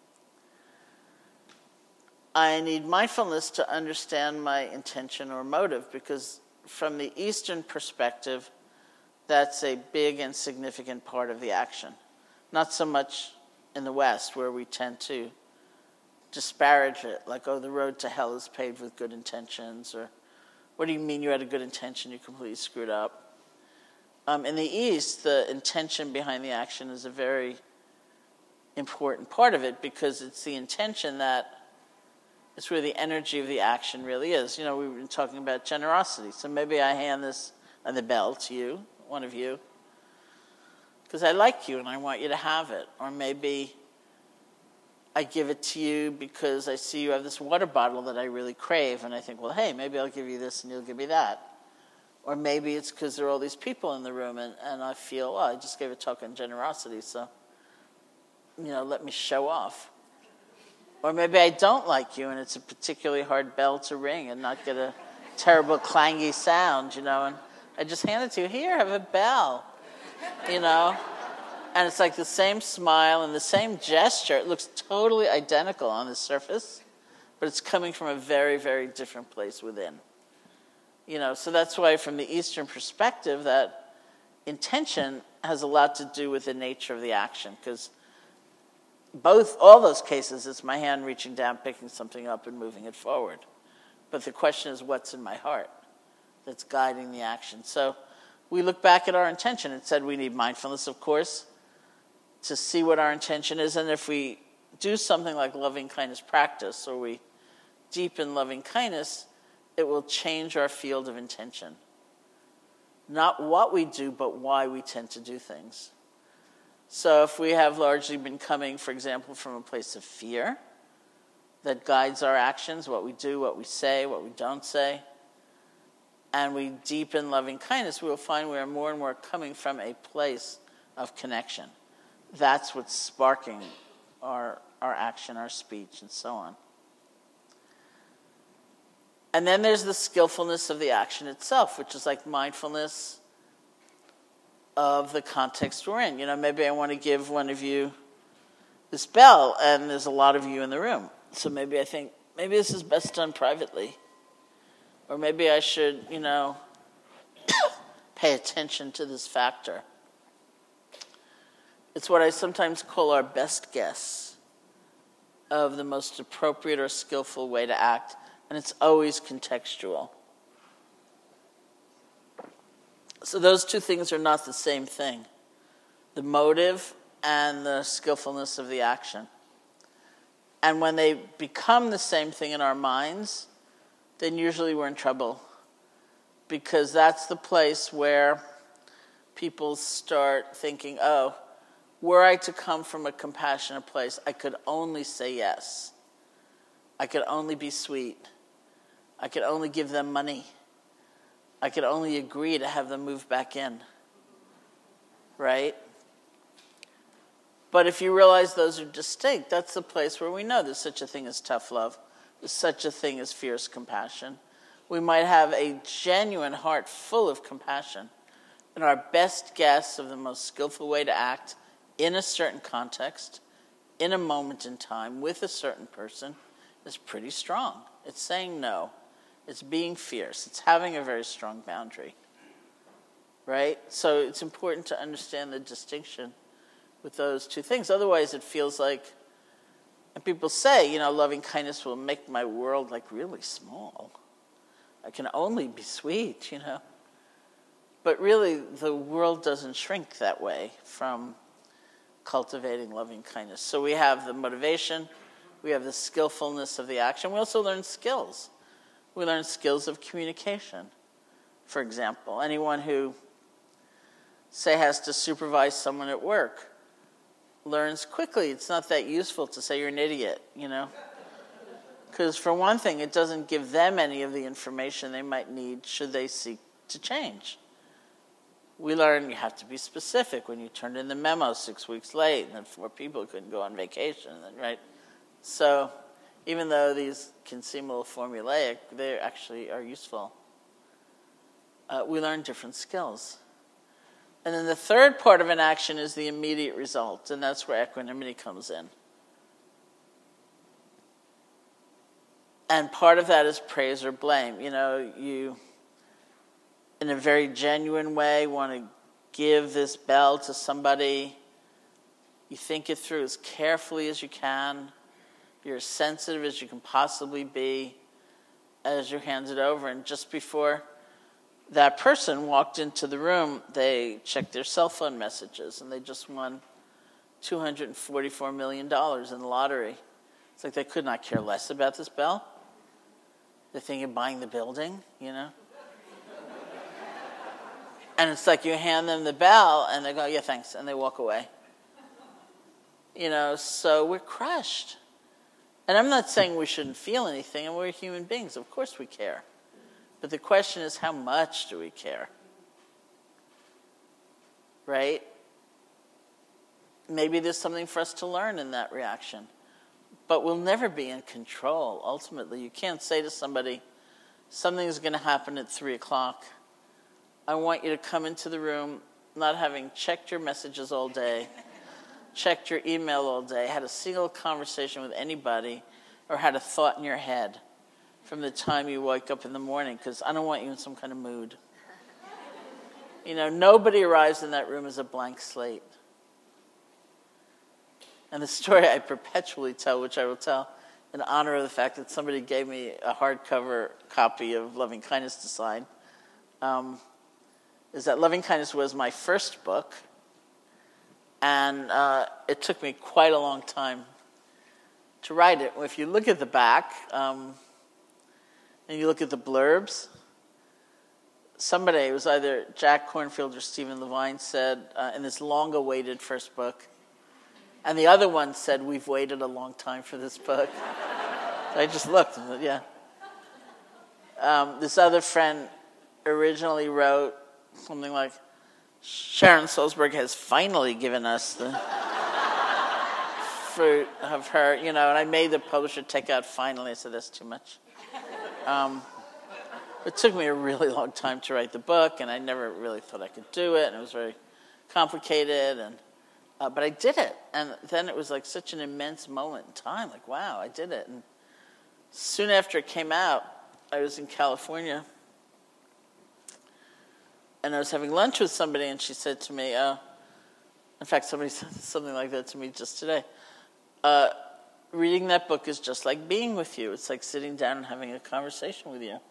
I need mindfulness to understand my intention or motive, because from the Eastern perspective, that's a big and significant part of the action. Not so much in the West, where we tend to disparage it, like, oh, the road to hell is paved with good intentions, or what do you mean you had a good intention, you completely screwed up? In the East, the intention behind the action is a very important part of it, because it's the intention that it's where the energy of the action really is. You know, we've been talking about generosity. So maybe I hand this on the bell to you, one of you, because I like you and I want you to have it. Or maybe I give it to you because I see you have this water bottle that I really crave, and I think, well, hey, maybe I'll give you this and you'll give me that. Or maybe it's because there are all these people in the room, and I feel, I just gave a talk on generosity, so, let me show off. Or maybe I don't like you, and it's a particularly hard bell to ring and not get a terrible clangy sound, and I just hand it to you. Here, have a bell, And it's like the same smile and the same gesture. It looks totally identical on the surface, but it's coming from a very, very different place within. So that's why from the Eastern perspective, that intention has a lot to do with the nature of the action, because all those cases, it's my hand reaching down, picking something up, and moving it forward. But the question is, what's in my heart that's guiding the action? So we look back at our intention. It said we need mindfulness, of course, to see what our intention is. And if we do something like loving kindness practice, or we deepen loving kindness, it will change our field of intention. Not what we do, but why we tend to do things. So if we have largely been coming, for example, from a place of fear that guides our actions, what we do, what we say, what we don't say, and we deepen loving kindness, we will find we are more and more coming from a place of connection. That's what's sparking our action, our speech, and so on. And then there's the skillfulness of the action itself, which is like mindfulness of the context we're in. Maybe I want to give one of you this bell, and there's a lot of you in the room. So maybe I think, maybe this is best done privately. Or maybe I should, pay attention to this factor. It's what I sometimes call our best guess of the most appropriate or skillful way to act, and it's always contextual. So those two things are not the same thing, the motive and the skillfulness of the action. And when they become the same thing in our minds, then usually we're in trouble, because that's the place where people start thinking, oh, were I to come from a compassionate place, I could only say yes. I could only be sweet. I could only give them money. I could only agree to have them move back in. Right? But if you realize those are distinct, that's the place where we know there's such a thing as tough love. There's such a thing as fierce compassion. We might have a genuine heart full of compassion, and our best guess of the most skillful way to act in a certain context, in a moment in time, with a certain person, is pretty strong. It's saying no. It's being fierce. It's having a very strong boundary. Right? So it's important to understand the distinction with those two things. Otherwise, it feels like, and people say, loving kindness will make my world really small. I can only be sweet, But really, the world doesn't shrink that way from cultivating loving kindness. So we have the motivation, we have the skillfulness of the action. We also learn skills. We learn skills of communication. For example, anyone who, say, has to supervise someone at work learns quickly it's not that useful to say you're an idiot, Because for one thing, it doesn't give them any of the information they might need should they seek to change. We learn you have to be specific when you turned in the memo 6 weeks late, and then 4 people couldn't go on vacation, right? So even though these can seem a little formulaic, they actually are useful. We learn different skills. And then the third part of an action is the immediate result, and that's where equanimity comes in. And part of that is praise or blame. You, in a very genuine way, want to give this bell to somebody. You think it through as carefully as you can. You're as sensitive as you can possibly be as you hand it over. And just before that person walked into the room, they checked their cell phone messages, and they just won $244 million in the lottery. It's like they could not care less about this bell. They're thinking of buying the building, And it's like you hand them the bell, and they go, yeah, thanks, and they walk away. So we're crushed. And I'm not saying we shouldn't feel anything, and we're human beings. Of course we care. But the question is, how much do we care? Right? Maybe there's something for us to learn in that reaction. But we'll never be in control, ultimately. You can't say to somebody, something's going to happen at 3 o'clock. I want you to come into the room not having checked your messages all day, checked your email all day, had a single conversation with anybody, or had a thought in your head from the time you wake up in the morning, because I don't want you in some kind of mood. Nobody arrives in that room as a blank slate. And the story I perpetually tell, which I will tell in honor of the fact that somebody gave me a hardcover copy of Loving Kindness to sign, is that Loving Kindness was my first book, and it took me quite a long time to write it. If you look at the back, and you look at the blurbs, somebody, it was either Jack Kornfield or Stephen Levine, said in this long-awaited first book, and the other one said, we've waited a long time for this book. So I just looked and said, yeah. This other friend originally wrote something like, Sharon Salzberg has finally given us the fruit of her, and I made the publisher take out finally. I said, that's too much. It took me a really long time to write the book, and I never really thought I could do it, and it was very complicated, but I did it. And then it was like such an immense moment in time, like, wow, I did it. And soon after it came out, I was in California, and I was having lunch with somebody, and she said to me, in fact, somebody said something like that to me just today, reading that book is just like being with you. It's like sitting down and having a conversation with you.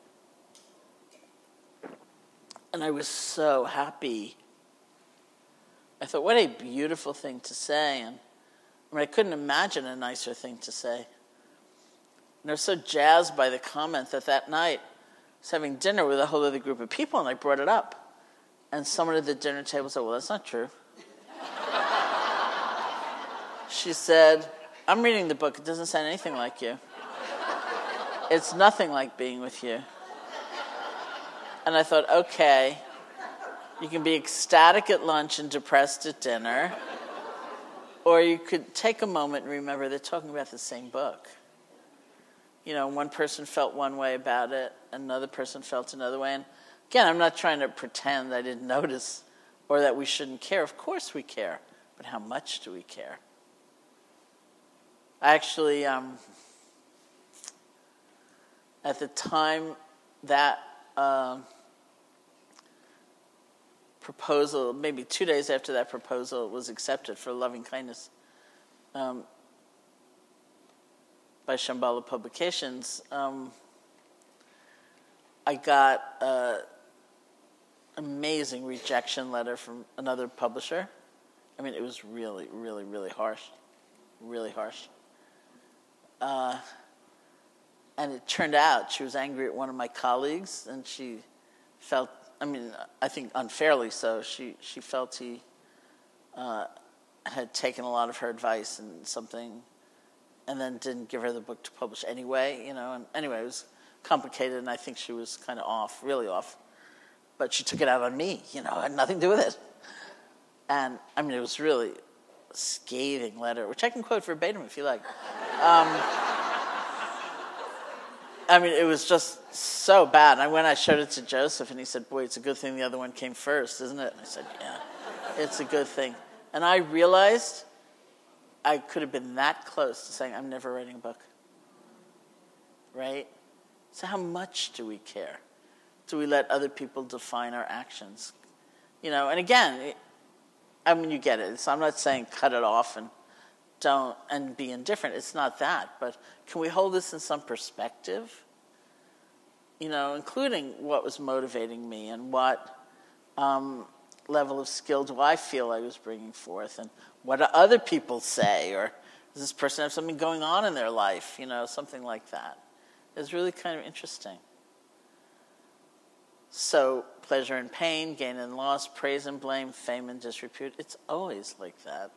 And I was so happy. I thought, what a beautiful thing to say. And I couldn't imagine a nicer thing to say. And I was so jazzed by the comment that night I was having dinner with a whole other group of people, and I brought it up. And someone at the dinner table said, well, that's not true. She said, I'm reading the book. It doesn't sound anything like you. It's nothing like being with you. And I thought, okay, you can be ecstatic at lunch and depressed at dinner, or you could take a moment and remember they're talking about the same book. One person felt one way about it, another person felt another way. And again, I'm not trying to pretend I didn't notice or that we shouldn't care. Of course we care, but how much do we care? Actually, at the time that proposal, maybe 2 days after that proposal was accepted for Loving Kindness by Shambhala Publications, I got an amazing rejection letter from another publisher. I mean, it was really, really, really harsh. Really harsh. And it turned out she was angry at one of my colleagues, and she felt, I think unfairly so, she felt he had taken a lot of her advice and something, and then didn't give her the book to publish anyway, and anyway, it was complicated, and I think she was kind of off, really off. But she took it out on me, it had nothing to do with it. And, it was really a scathing letter, which I can quote verbatim if you like. It was just so bad. And when I showed it to Joseph, and he said, boy, it's a good thing the other one came first, isn't it? And I said, yeah. It's a good thing. And I realized I could have been that close to saying, I'm never writing a book. Right? So how much do we care? Do we let other people define our actions? And again, you get it. So I'm not saying cut it off and be indifferent. It's not that. But can we hold this in some perspective? Including what was motivating me and what level of skill do I feel I was bringing forth, and what do other people say, or does this person have something going on in their life, something like that. It's really kind of interesting. So pleasure and pain, gain and loss, praise and blame, fame and disrepute, it's always like that.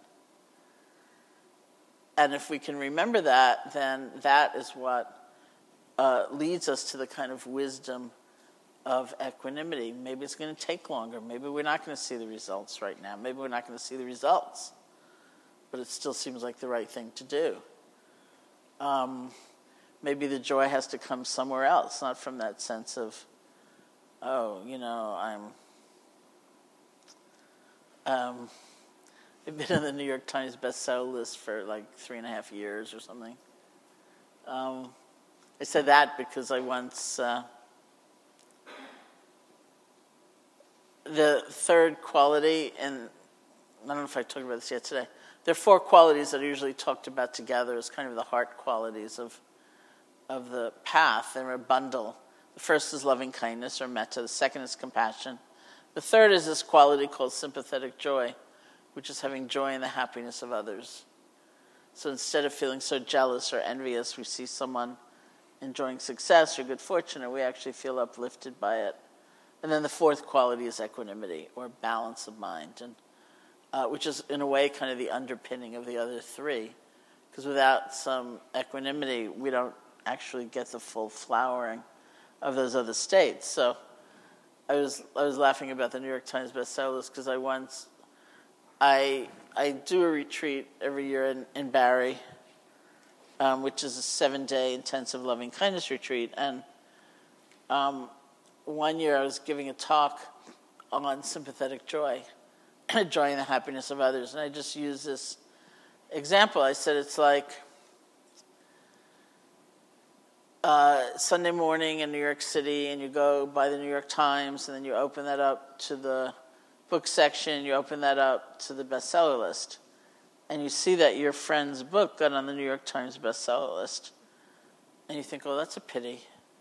And if we can remember that, then that is what leads us to the kind of wisdom of equanimity. Maybe it's going to take longer. Maybe we're not going to see the results right now. Maybe we're not going to see the results. But it still seems like the right thing to do. Maybe the joy has to come somewhere else, not from that sense of, I've been on the New York Times bestseller list for like 3.5 years or something. I said that because I once... the third quality, and I don't know if I talked about this yet today, there are 4 qualities that are usually talked about together as kind of the heart qualities of the path. They're a bundle. The first is loving kindness, or metta. The second is compassion. The third is this quality called sympathetic joy, which is having joy in the happiness of others. So instead of feeling so jealous or envious, we see someone enjoying success or good fortune, and we actually feel uplifted by it. And then the fourth quality is equanimity, or balance of mind, and which is, in a way, kind of the underpinning of the other 3. Because without some equanimity, we don't actually get the full flowering of those other states. So I was laughing about the New York Times bestseller list because I do a retreat every year in Barrie, which is a 7-day intensive loving kindness retreat. And one year I was giving a talk on sympathetic joy, joy in the happiness of others. And I just used this example. I said it's like Sunday morning in New York City, and you go by the New York Times, and then you open that up to the book section, you open that up to the bestseller list, and you see that your friend's book got on the New York Times bestseller list. And you think, oh, that's a pity.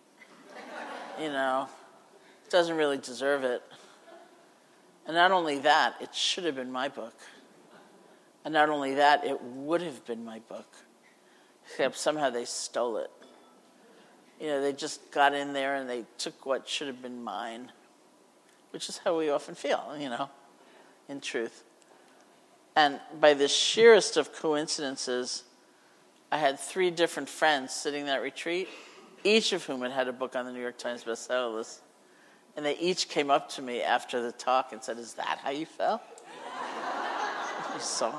Doesn't really deserve it. And not only that, it should have been my book. And not only that, it would have been my book. Except somehow they stole it. They just got in there and they took what should have been mine. Which is how we often feel, in truth. And by the sheerest of coincidences, I had 3 different friends sitting in that retreat, each of whom had a book on the New York Times bestseller list. And they each came up to me after the talk and said, "Is that how you felt?" You saw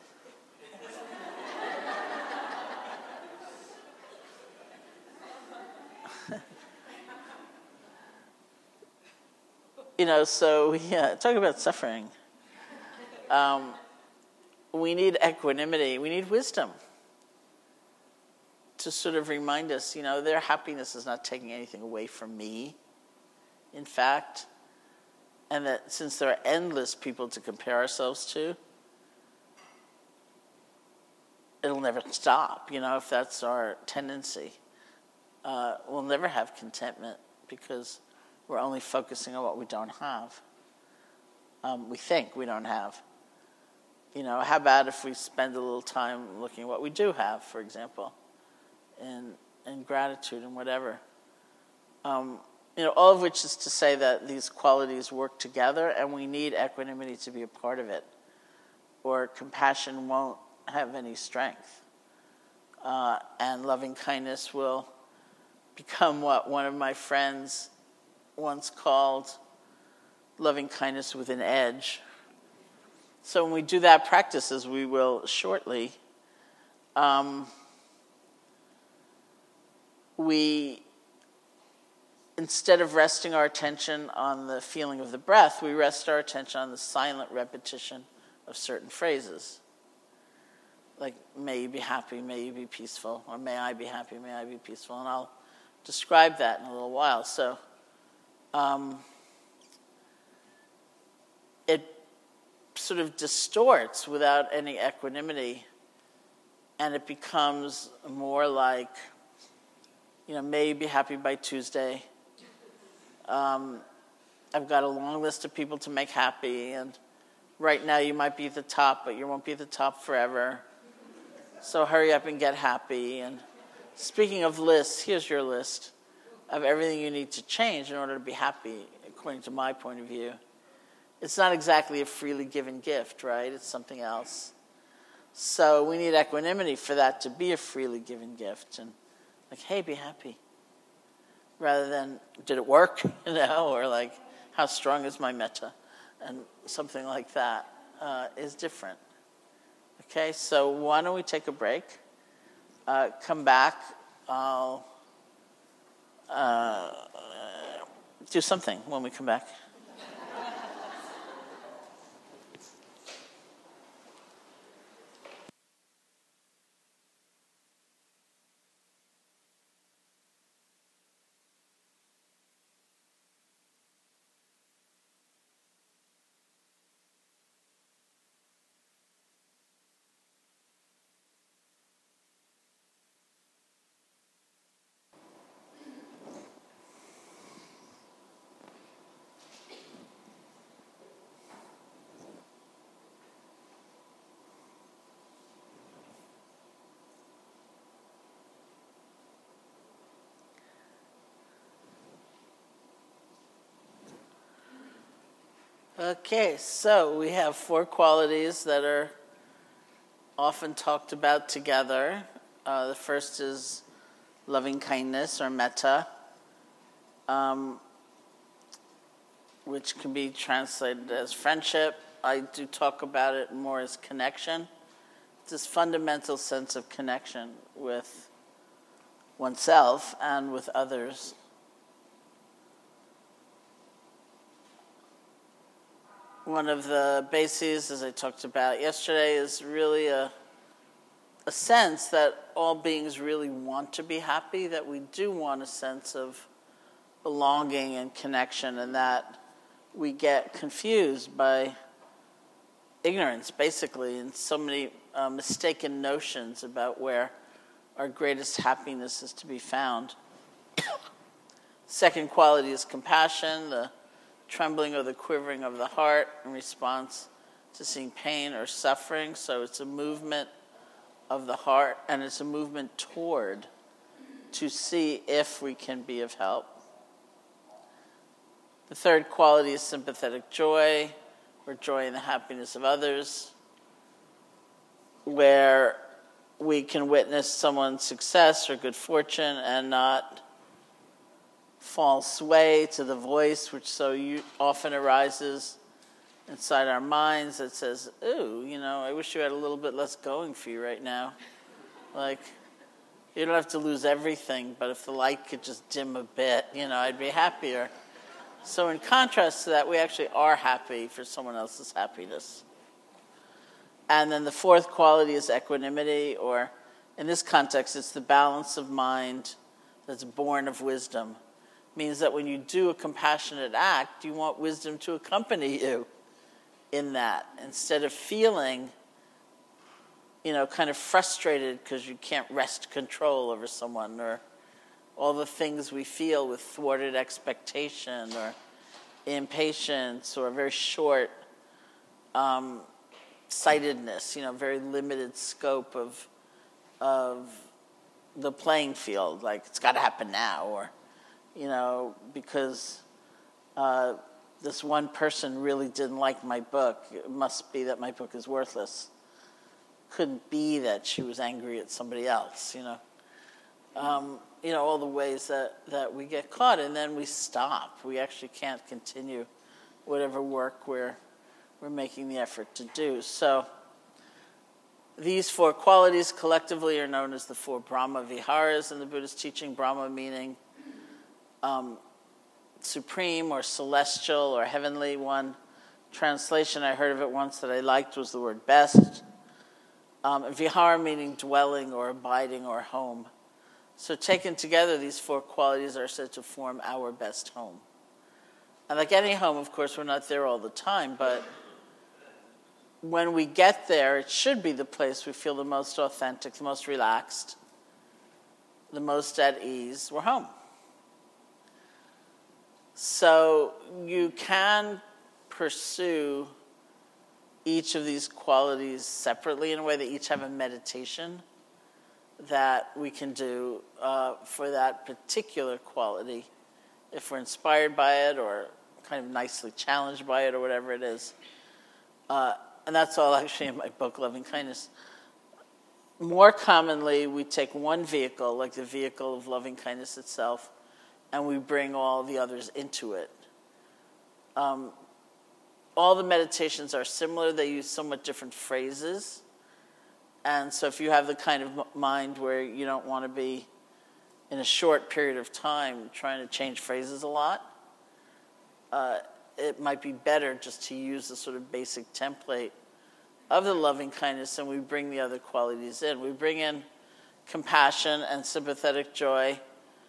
it. So talk about suffering. We need equanimity. We need wisdom to sort of remind us, their happiness is not taking anything away from me, in fact, and that since there are endless people to compare ourselves to, it'll never stop, if that's our tendency. We'll never have contentment because we're only focusing on what we don't have. We think we don't have. How about if we spend a little time looking at what we do have, for example, and gratitude and whatever. All of which is to say that these qualities work together, and we need equanimity to be a part of it, or compassion won't have any strength. And loving kindness will become what one of my friends once called loving kindness with an edge. So when we do that practice, as we will shortly, instead of resting our attention on the feeling of the breath, we rest our attention on the silent repetition of certain phrases. Like, may you be happy, may you be peaceful, or may I be happy, may I be peaceful. And I'll describe that in a little while. So it sort of distorts without any equanimity, and it becomes more like, may you be happy by Tuesday. I've got a long list of people to make happy, and right now you might be at the top, but you won't be at the top forever. So hurry up and get happy. And speaking of lists, here's your list of everything you need to change in order to be happy, according to my point of view. It's not exactly a freely given gift, right? It's something else. So we need equanimity for that to be a freely given gift. And like, hey, be happy. Rather than, did it work? Or like, how strong is my metta? And something like that is different. Okay, so why don't we take a break? Come back. I'll do something when we come back. Okay, so we have 4 qualities that are often talked about together. The first is loving kindness or metta, which can be translated as friendship. I do talk about it more as connection. It's this fundamental sense of connection with oneself and with others. One of the bases, as I talked about yesterday, is really a sense that all beings really want to be happy, that we do want a sense of belonging and connection, and that we get confused by ignorance, basically, and so many mistaken notions about where our greatest happiness is to be found. Second quality is compassion, the trembling or the quivering of the heart in response to seeing pain or suffering. So it's a movement of the heart, and it's a movement toward to see if we can be of help. The third quality is sympathetic joy, or joy in the happiness of others, where we can witness someone's success or good fortune and not fall sway to the voice which so often arises inside our minds that says, ooh, I wish you had a little bit less going for you right now. Like, you don't have to lose everything, but if the light could just dim a bit, I'd be happier. So in contrast to that, we actually are happy for someone else's happiness. And then the fourth quality is equanimity, or in this context, it's the balance of mind that's born of wisdom. Means that when you do a compassionate act, you want wisdom to accompany you in that. Instead of feeling, kind of frustrated because you can't wrest control over someone, or all the things we feel with thwarted expectation or impatience or very short sightedness, very limited scope of the playing field, like it's got to happen now, or because this one person really didn't like my book, it must be that my book is worthless. Couldn't be that she was angry at somebody else, all the ways that we get caught, and then we stop. We actually can't continue whatever work we're making the effort to do. So these 4 qualities collectively are known as the 4 Brahma Viharas in the Buddhist teaching. Brahma meaning supreme or celestial or heavenly. One translation I heard of it once that I liked was the word best. Vihara meaning dwelling or abiding or home. So taken together, these four qualities are said to form our best home. And like any home, of course, we're not there all the time, but when we get there, it should be the place we feel the most authentic, the most relaxed, the most at ease. We're home. So you can pursue each of these qualities separately in a way. They each have a meditation that we can do for that particular quality if we're inspired by it or kind of nicely challenged by it or whatever it is. And that's all actually in my book, Loving Kindness. More commonly, we take one vehicle, like the vehicle of loving kindness itself, and we bring all the others into it. All the meditations are similar. They use somewhat different phrases. And so if you have the kind of mind where you don't want to be, in a short period of time, trying to change phrases a lot, it might be better just to use the sort of basic template of the loving kindness, and we bring the other qualities in. We bring in compassion and sympathetic joy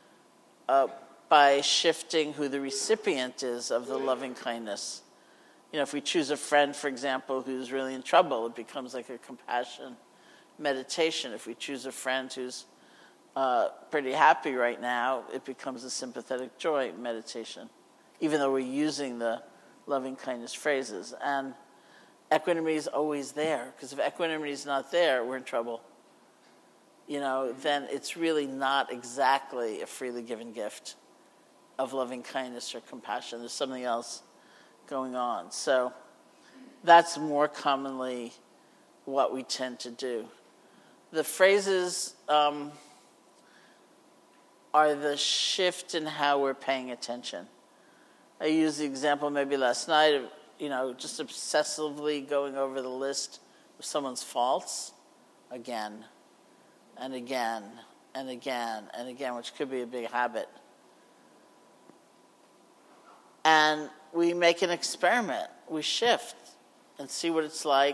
by shifting who the recipient is of the loving kindness. You know, if we choose a friend, for example, who's really in trouble, it becomes like a compassion meditation. If we choose a friend who's pretty happy right now, it becomes a sympathetic joy meditation, even though we're using the loving kindness phrases. And equanimity is always there, because if equanimity is not there, we're in trouble. You know, then it's really not exactly a freely given gift of loving kindness or compassion. There's something else going on. So that's more commonly what we tend to do. The phrases are the shift in how we're paying attention. I used the example maybe last night of, just obsessively going over the list of someone's faults again and again and again and again, which could be a big habit. And we make an experiment. We shift and see what it's like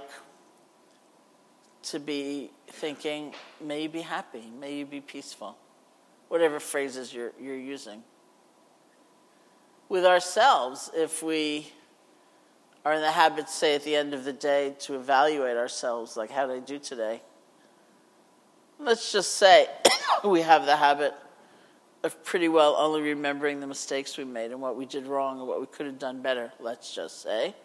to be thinking, may you be happy, may you be peaceful, whatever phrases you're using. With ourselves, if we are in the habit, say, at the end of the day, to evaluate ourselves, like, how did I do today? Let's just say we have the habit of pretty well only remembering the mistakes we made and what we did wrong and what we could have done better, let's just say.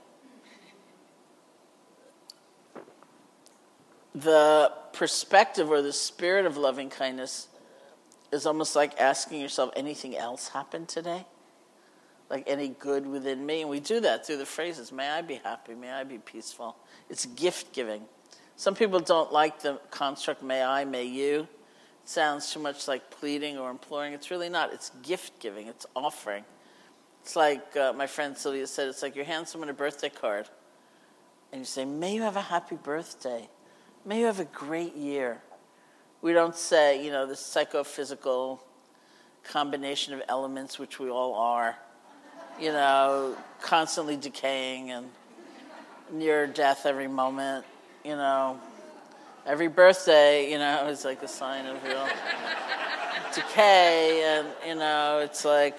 The perspective or the spirit of loving kindness is almost like asking yourself, anything else happened today? Like any good within me? And we do that through the phrases, may I be happy, may I be peaceful. It's gift giving. Some people don't like the construct, may I, may you. It sounds too much like pleading or imploring. It's really not. It's gift giving. It's offering. It's like my friend Sylvia said, it's like you hand someone a birthday card and you say, may you have a happy birthday. May you have a great year. We don't say, this psychophysical combination of elements, which we all are, constantly decaying and near death every moment, Every birthday, is like a sign of real decay, and, it's like,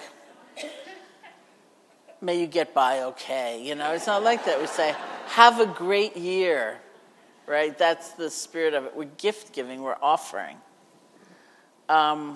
may you get by okay, It's not like that. We say, have a great year, right? That's the spirit of it. We're gift giving, we're offering. And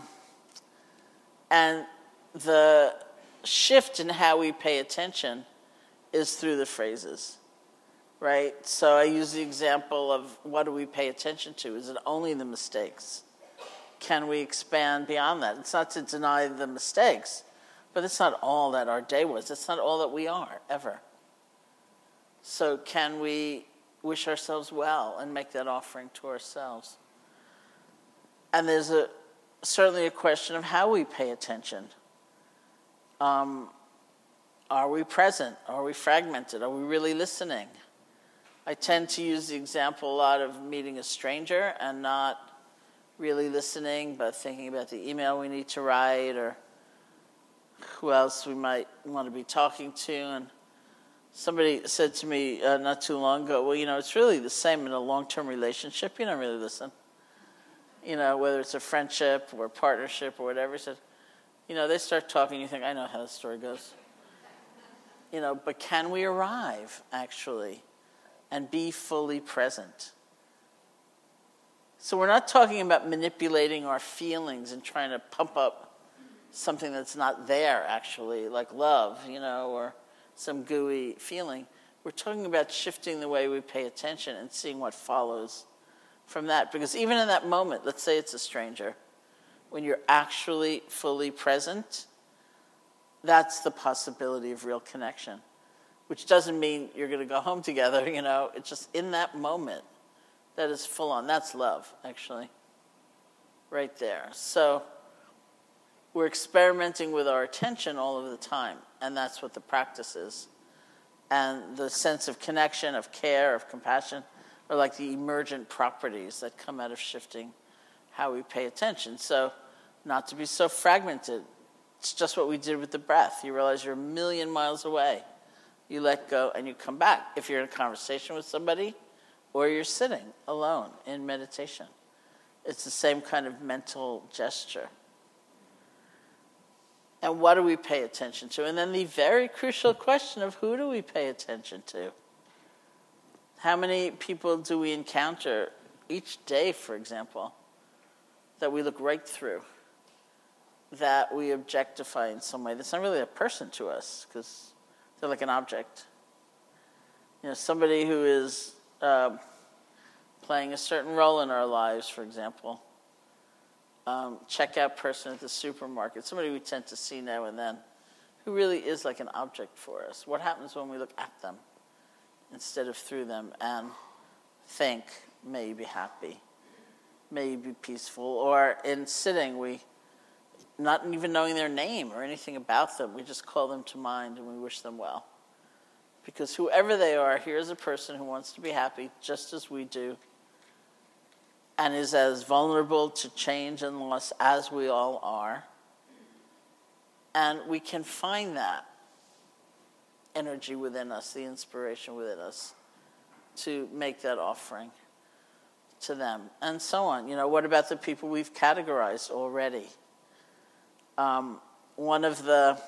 the shift in how we pay attention is through the phrases, right? So I use the example of what do we pay attention to? Is it only the mistakes? Can we expand beyond that? It's not to deny the mistakes, but it's not all that our day was. It's not all that we are, ever. So can we wish ourselves well and make that offering to ourselves? And there's certainly a question of how we pay attention. Are we present? Are we fragmented? Are we really listening? I tend to use the example a lot of meeting a stranger and not really listening, but thinking about the email we need to write or who else we might want to be talking to. And somebody said to me not too long ago, well, it's really the same in a long-term relationship. You don't really listen. Whether it's a friendship or a partnership or whatever. He said, they start talking, you think, I know how the story goes. But can we arrive, actually, and be fully present? So we're not talking about manipulating our feelings and trying to pump up something that's not there, actually, like love, or some gooey feeling. We're talking about shifting the way we pay attention and seeing what follows from that. Because even in that moment, let's say it's a stranger, when you're actually fully present, that's the possibility of real connection. Which doesn't mean you're going to go home together, It's just in that moment that is full on. That's love, actually, right there. So we're experimenting with our attention all of the time, and that's what the practice is. And the sense of connection, of care, of compassion are like the emergent properties that come out of shifting how we pay attention. So not to be so fragmented. It's just what we did with the breath. You realize you're a million miles away. You let go and you come back. If you're in a conversation with somebody or you're sitting alone in meditation, it's the same kind of mental gesture. And what do we pay attention to? And then the very crucial question of who do we pay attention to? How many people do we encounter each day, for example, that we look right through, that we objectify in some way? That's not really a person to us because they're like an object. Somebody who is playing a certain role in our lives, for example. Checkout person at the supermarket, somebody we tend to see now and then, who really is like an object for us. What happens when we look at them instead of through them and think, may you be happy, may you be peaceful, or in sitting, we, not even knowing their name or anything about them, we just call them to mind and we wish them well. Because whoever they are, here's a person who wants to be happy just as we do, and is as vulnerable to change and loss as we all are. And we can find that energy within us, the inspiration within us, to make that offering to them, and so on. What about the people we've categorized already? One of the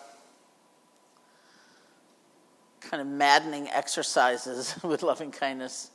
kind of maddening exercises with loving kindness,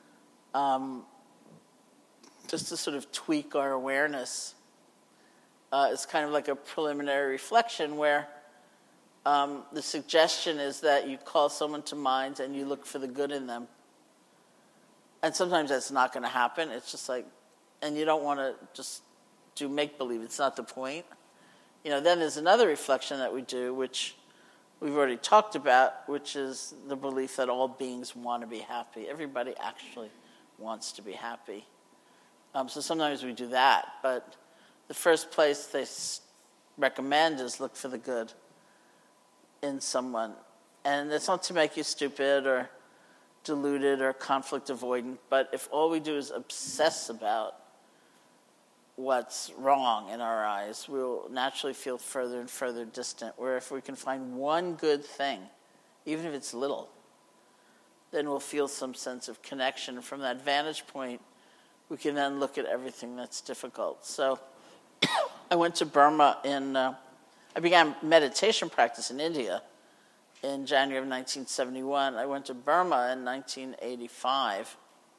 just to sort of tweak our awareness, it's kind of like a preliminary reflection where the suggestion is that you call someone to mind and you look for the good in them. And sometimes that's not going to happen. It's just like, and you don't want to just do make-believe. It's not the point. Then there's another reflection that we do, which we've already talked about, which is the belief that all beings want to be happy. Everybody actually wants to be happy. So sometimes we do that, but the first place they recommend is look for the good in someone. And it's not to make you stupid or deluded or conflict avoidant, but if all we do is obsess about what's wrong in our eyes, we'll naturally feel further and further distant, where if we can find one good thing, even if it's little, then we'll feel some sense of connection. From that vantage point, we can then look at everything that's difficult. So I went to Burma I began meditation practice in India in January of 1971. I went to Burma in 1985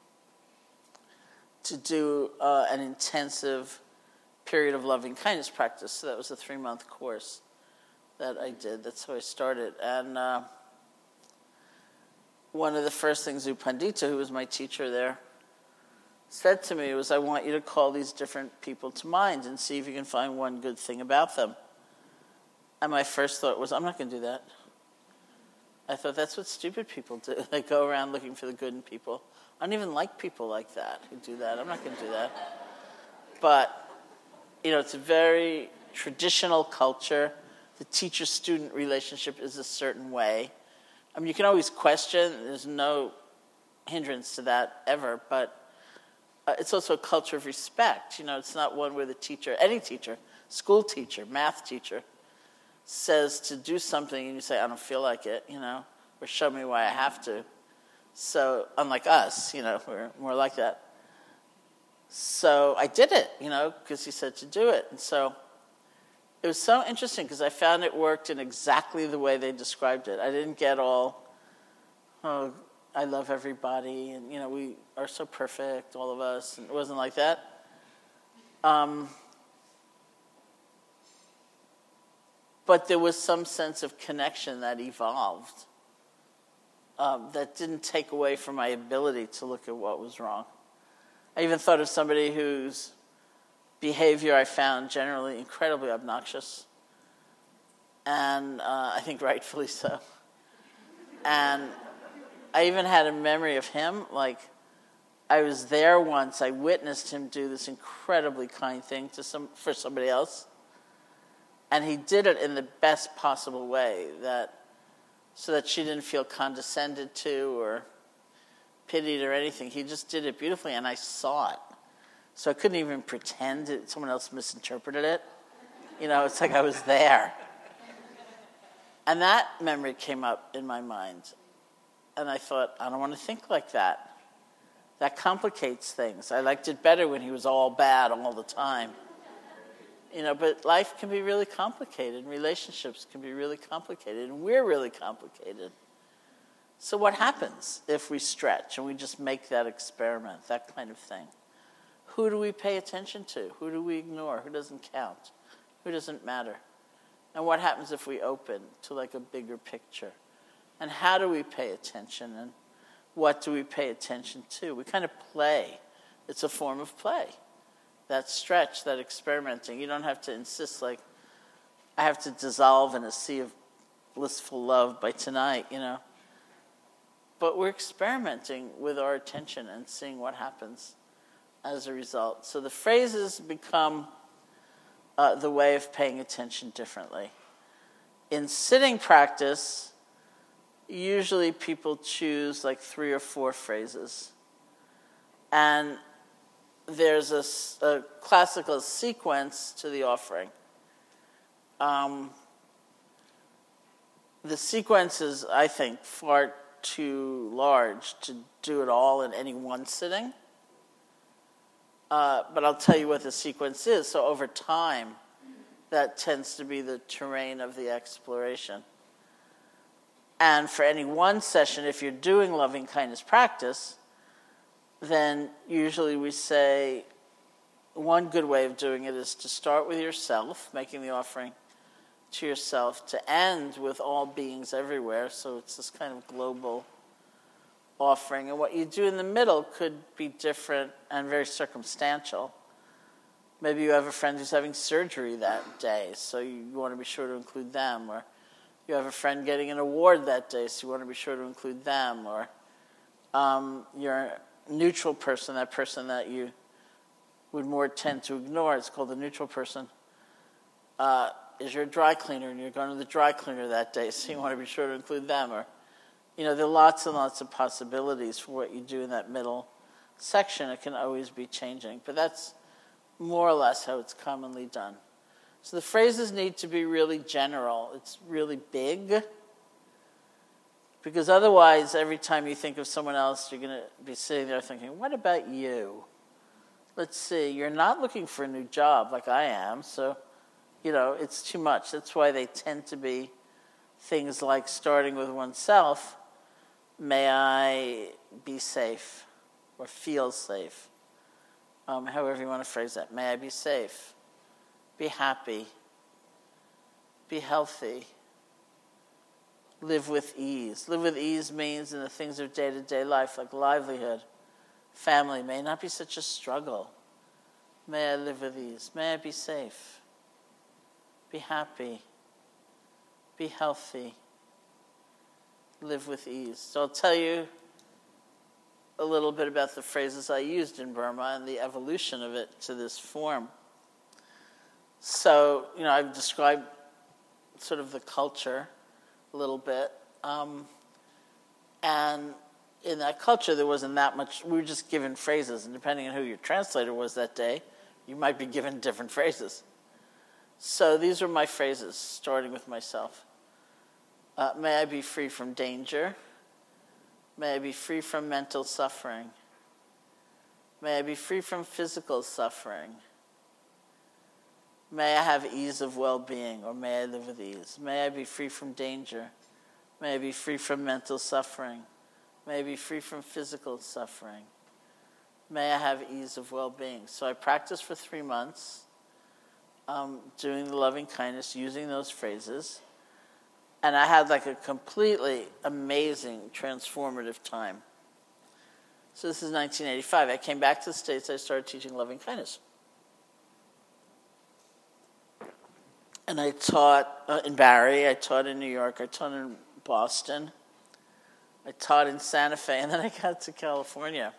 to do an intensive period of loving kindness practice. So that was a 3-month course that I did. That's how I started. And one of the first things U Pandita, who was my teacher there, said to me was, I want you to call these different people to mind and see if you can find one good thing about them. And my first thought was, I'm not going to do that. I thought that's what stupid people do. They go around looking for the good in people. I don't even like people like that who do that. I'm not going to do that. But, it's a very traditional culture. The teacher-student relationship is a certain way. I mean, you can always question. There's no hindrance to that ever, but it's also a culture of respect. It's not one where the teacher, any teacher, school teacher, math teacher, says to do something and you say, I don't feel like it, or show me why I have to. So, unlike us, we're more like that. So I did it, because he said to do it. And so it was so interesting because I found it worked in exactly the way they described it. I didn't get all, oh, I love everybody, and, we are so perfect, all of us. And it wasn't like that. But there was some sense of connection that evolved that didn't take away from my ability to look at what was wrong. I even thought of somebody whose behavior I found generally incredibly obnoxious, and I think rightfully so. And I even had a memory of him, like I was there once, I witnessed him do this incredibly kind thing for somebody else, and he did it in the best possible way, so that she didn't feel condescended to or pitied or anything. He just did it beautifully, and I saw it. So I couldn't even pretend someone else misinterpreted it. It's like I was there. And that memory came up in my mind. And I thought, I don't want to think like that. That complicates things. I liked it better when he was all bad all the time. But life can be really complicated, and relationships can be really complicated, and we're really complicated. So what happens if we stretch and we just make that experiment, that kind of thing? Who do we pay attention to? Who do we ignore? Who doesn't count? Who doesn't matter? And what happens if we open to like a bigger picture? And how do we pay attention? And what do we pay attention to? We kind of play. It's a form of play. That stretch, that experimenting. You don't have to insist like, I have to dissolve in a sea of blissful love by tonight, But we're experimenting with our attention and seeing what happens as a result. So the phrases become the way of paying attention differently. In sitting practice, usually people choose like 3 or 4 phrases. And there's a classical sequence to the offering. The sequence is, I think, far too large to do it all in any one sitting. But I'll tell you what the sequence is. So over time, that tends to be the terrain of the exploration. And for any one session, if you're doing loving kindness practice, then usually we say one good way of doing it is to start with yourself, making the offering to yourself, to end with all beings everywhere. So it's this kind of global offering. And what you do in the middle could be different and very circumstantial. Maybe you have a friend who's having surgery that day, so you want to be sure to include them. Or you have a friend getting an award that day, so you want to be sure to include them. Or you're a neutral person, that person that you would more tend to ignore. It's called the neutral person. Is you're a dry cleaner, and you're going to the dry cleaner that day, so you want to be sure to include them. Or, there are lots and lots of possibilities for what you do in that middle section. It can always be changing, but that's more or less how it's commonly done. So the phrases need to be really general. It's really big, because otherwise, every time you think of someone else, you're going to be sitting there thinking, what about you? Let's see, you're not looking for a new job like I am, so it's too much. That's why they tend to be things like starting with oneself. May I be safe or feel safe? However you want to phrase that. May I be safe, be happy, be healthy, live with ease. Live with ease means in the things of day-to-day life, like livelihood, family, may not be such a struggle. May I live with ease. May I be safe. Be happy, be healthy, live with ease. So I'll tell you a little bit about the phrases I used in Burma and the evolution of it to this form. So, I've described sort of the culture a little bit. And in that culture, there wasn't that much. We were just given phrases, and depending on who your translator was that day, you might be given different phrases. So these are my phrases, starting with myself. May I be free from danger. May I be free from mental suffering. May I be free from physical suffering. May I have ease of well-being, or may I live with ease. May I be free from danger. May I be free from mental suffering. May I be free from physical suffering. May I have ease of well-being. So I practiced for 3 months, doing the loving kindness, using those phrases. And I had like a completely amazing, transformative time. So this is 1985. I came back to the States. I started teaching loving kindness. And I taught in Barrie. I taught in New York. I taught in Boston. I taught in Santa Fe. And then I got to California.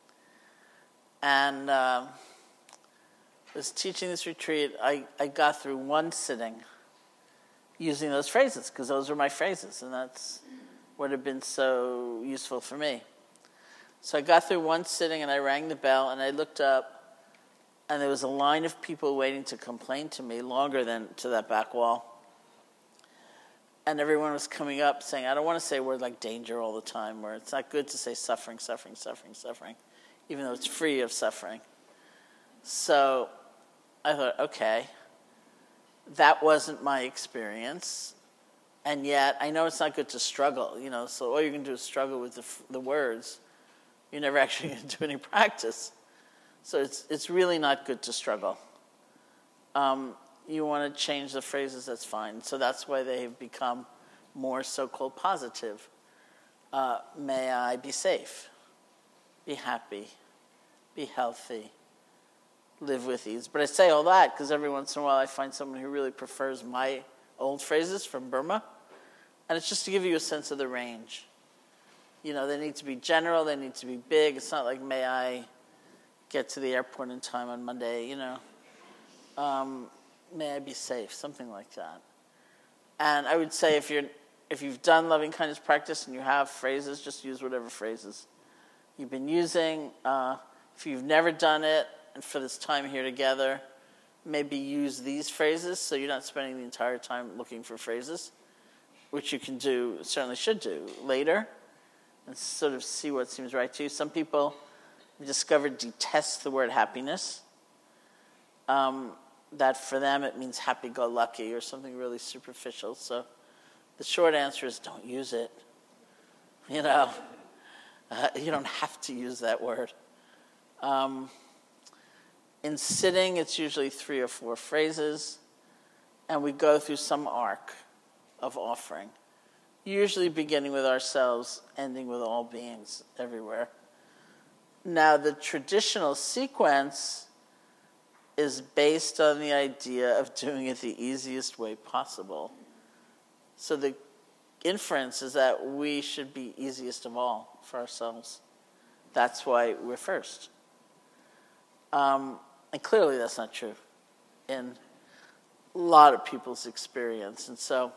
And I was teaching this retreat. I got through one sitting using those phrases, because those were my phrases, and that's what had been so useful for me. So I got through one sitting, and I rang the bell, and I looked up, and there was a line of people waiting to complain to me, longer than to that back wall. And everyone was coming up saying, I don't want to say a word like danger all the time, or it's not good to say suffering, suffering, suffering, suffering, even though it's free of suffering. So I thought, okay, that wasn't my experience, and yet I know it's not good to struggle, so all you're going to do is struggle with the words. You're never actually going to do any practice. So it's really not good to struggle. You want to change the phrases, that's fine. So that's why they have become more so-called positive. May I be safe, be happy, be healthy, live with ease. But I say all that because every once in a while I find someone who really prefers my old phrases from Burma. And it's just to give you a sense of the range. They need to be general, they need to be big. It's not like, may I get to the airport in time on Monday, may I be safe, something like that. And I would say if you've done loving kindness practice and you have phrases, just use whatever phrases you've been using. If you've never done it, and for this time here together, maybe use these phrases so you're not spending the entire time looking for phrases, which you can do, certainly should do, later, and sort of see what seems right to you. Some people, we discovered, detest the word happiness. That for them it means happy-go-lucky or something really superficial. So the short answer is don't use it. You don't have to use that word. In sitting, it's usually 3 or 4 phrases, and we go through some arc of offering, usually beginning with ourselves, ending with all beings everywhere. Now, the traditional sequence is based on the idea of doing it the easiest way possible. So the inference is that we should be easiest of all for ourselves. That's why we're first. And clearly that's not true in a lot of people's experience. And so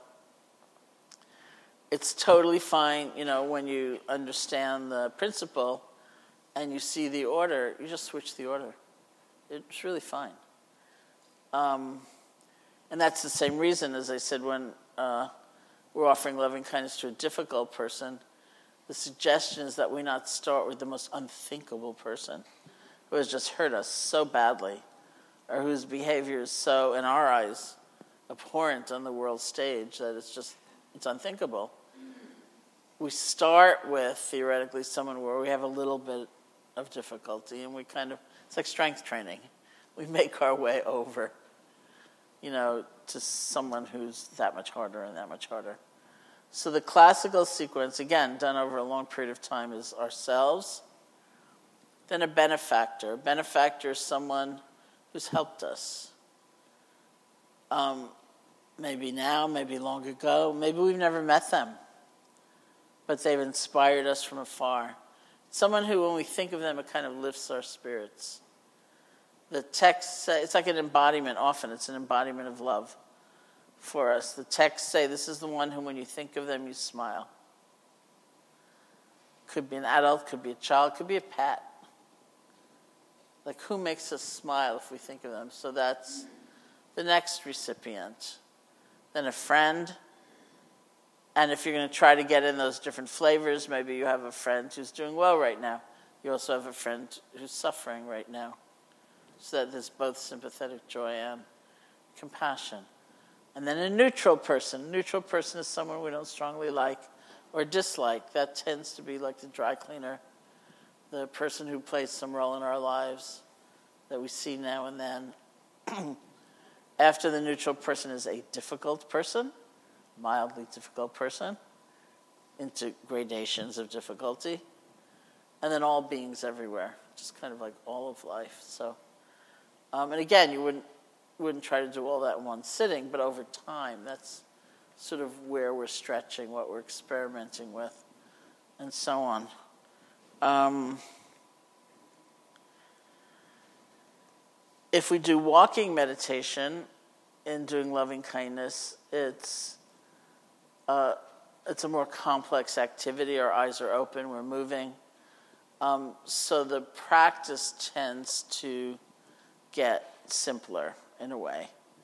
it's totally fine, when you understand the principle and you see the order, you just switch the order. It's really fine. And that's the same reason, as I said, when we're offering loving kindness to a difficult person, the suggestion is that we not start with the most unthinkable person who has just hurt us so badly, or whose behavior is so, in our eyes, abhorrent on the world stage that it's unthinkable. We start with, theoretically, someone where we have a little bit of difficulty, and it's like strength training. We make our way over, to someone who's that much harder and that much harder. So the classical sequence, again, done over a long period of time, is ourselves, then a benefactor. A benefactor is someone who's helped us. Maybe now, maybe long ago, maybe we've never met them, but they've inspired us from afar. Someone who, when we think of them, it kind of lifts our spirits. The texts say, it's like an embodiment, often it's an embodiment of love for us. The texts say, this is the one whom when you think of them, you smile. Could be an adult, could be a child, could be a pet. Like, who makes us smile if we think of them? So that's the next recipient, then a friend. And if you're going to try to get in those different flavors, maybe you have a friend who's doing well right now. You also have a friend who's suffering right now. So that there's both sympathetic joy and compassion. And then a neutral person. A neutral person is someone we don't strongly like or dislike. That tends to be like the dry cleaner, the person who plays some role in our lives that we see now and then. After the neutral person is a difficult person, mildly difficult person, into gradations of difficulty. And then all beings everywhere, just kind of like all of life. So, and again, you wouldn't try to do all that in one sitting, but over time, that's sort of where we're stretching, what we're experimenting with, and so on. If we do walking meditation in doing loving kindness, it's a more complex activity. Our eyes are open, we're moving. So the practice tends to get simpler in a way.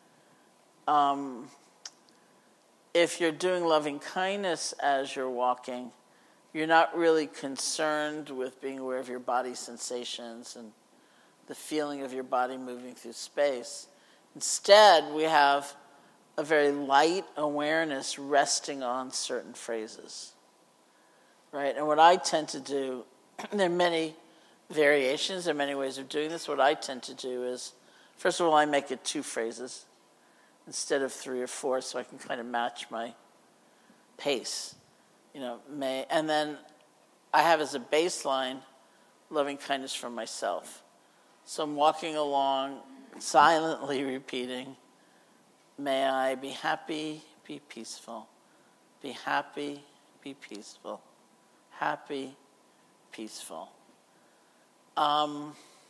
If you're doing loving kindness as you're walking, you're not really concerned with being aware of your body sensations and the feeling of your body moving through space. Instead, we have a very light awareness resting on certain phrases, right? And what I tend to do, there are many variations, there are many ways of doing this. What I tend to do is, first of all, I make it 2 phrases instead of 3 or 4, so I can kind of match my pace. And then I have as a baseline loving kindness from myself. So I'm walking along, silently repeating, may I be happy, be peaceful. Be happy, be peaceful. Happy, peaceful. And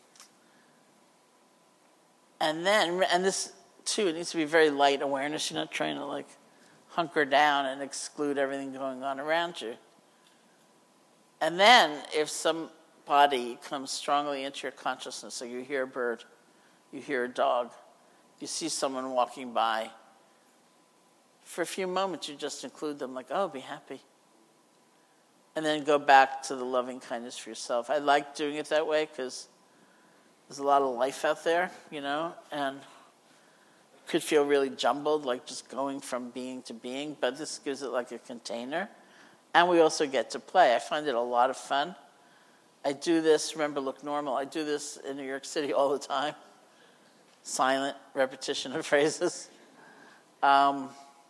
this too, it needs to be very light awareness. You're not trying to like hunker down and exclude everything going on around you. And then if somebody comes strongly into your consciousness, so you hear a bird, you hear a dog, you see someone walking by, for a few moments you just include them like, oh, be happy. And then go back to the loving kindness for yourself. I like doing it that way because there's a lot of life out there, and it could feel really jumbled, like just going from being to being, but this gives it like a container. And we also get to play. I find it a lot of fun. I do this, remember, look normal. I do this in New York City all the time. Silent repetition of phrases. And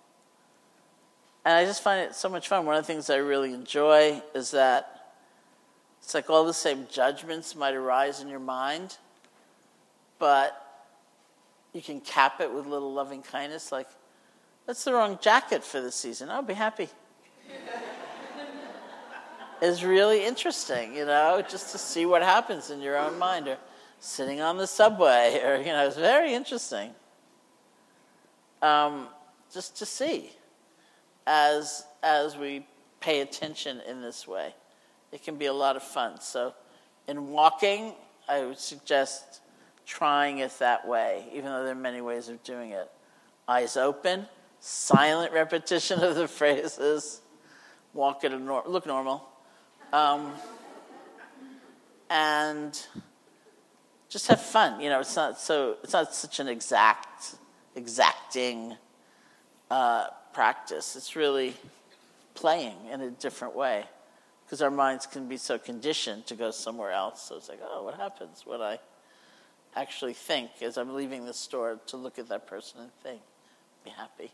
I just find it so much fun. One of the things I really enjoy is that it's like all the same judgments might arise in your mind, but you can cap it with a little loving kindness, like, that's the wrong jacket for this season. Oh, be happy. It's really interesting, just to see what happens in your own mind, or sitting on the subway, or, it's very interesting. Just to see as we pay attention in this way. It can be a lot of fun. So in walking, I would suggest trying it that way, even though there are many ways of doing it. Eyes open, silent repetition of the phrases, walk at look normal. And just have fun. It's not such an exacting practice. It's really playing in a different way, because our minds can be so conditioned to go somewhere else. So it's like, oh, what happens when I actually think as I'm leaving the store to look at that person and think, be happy.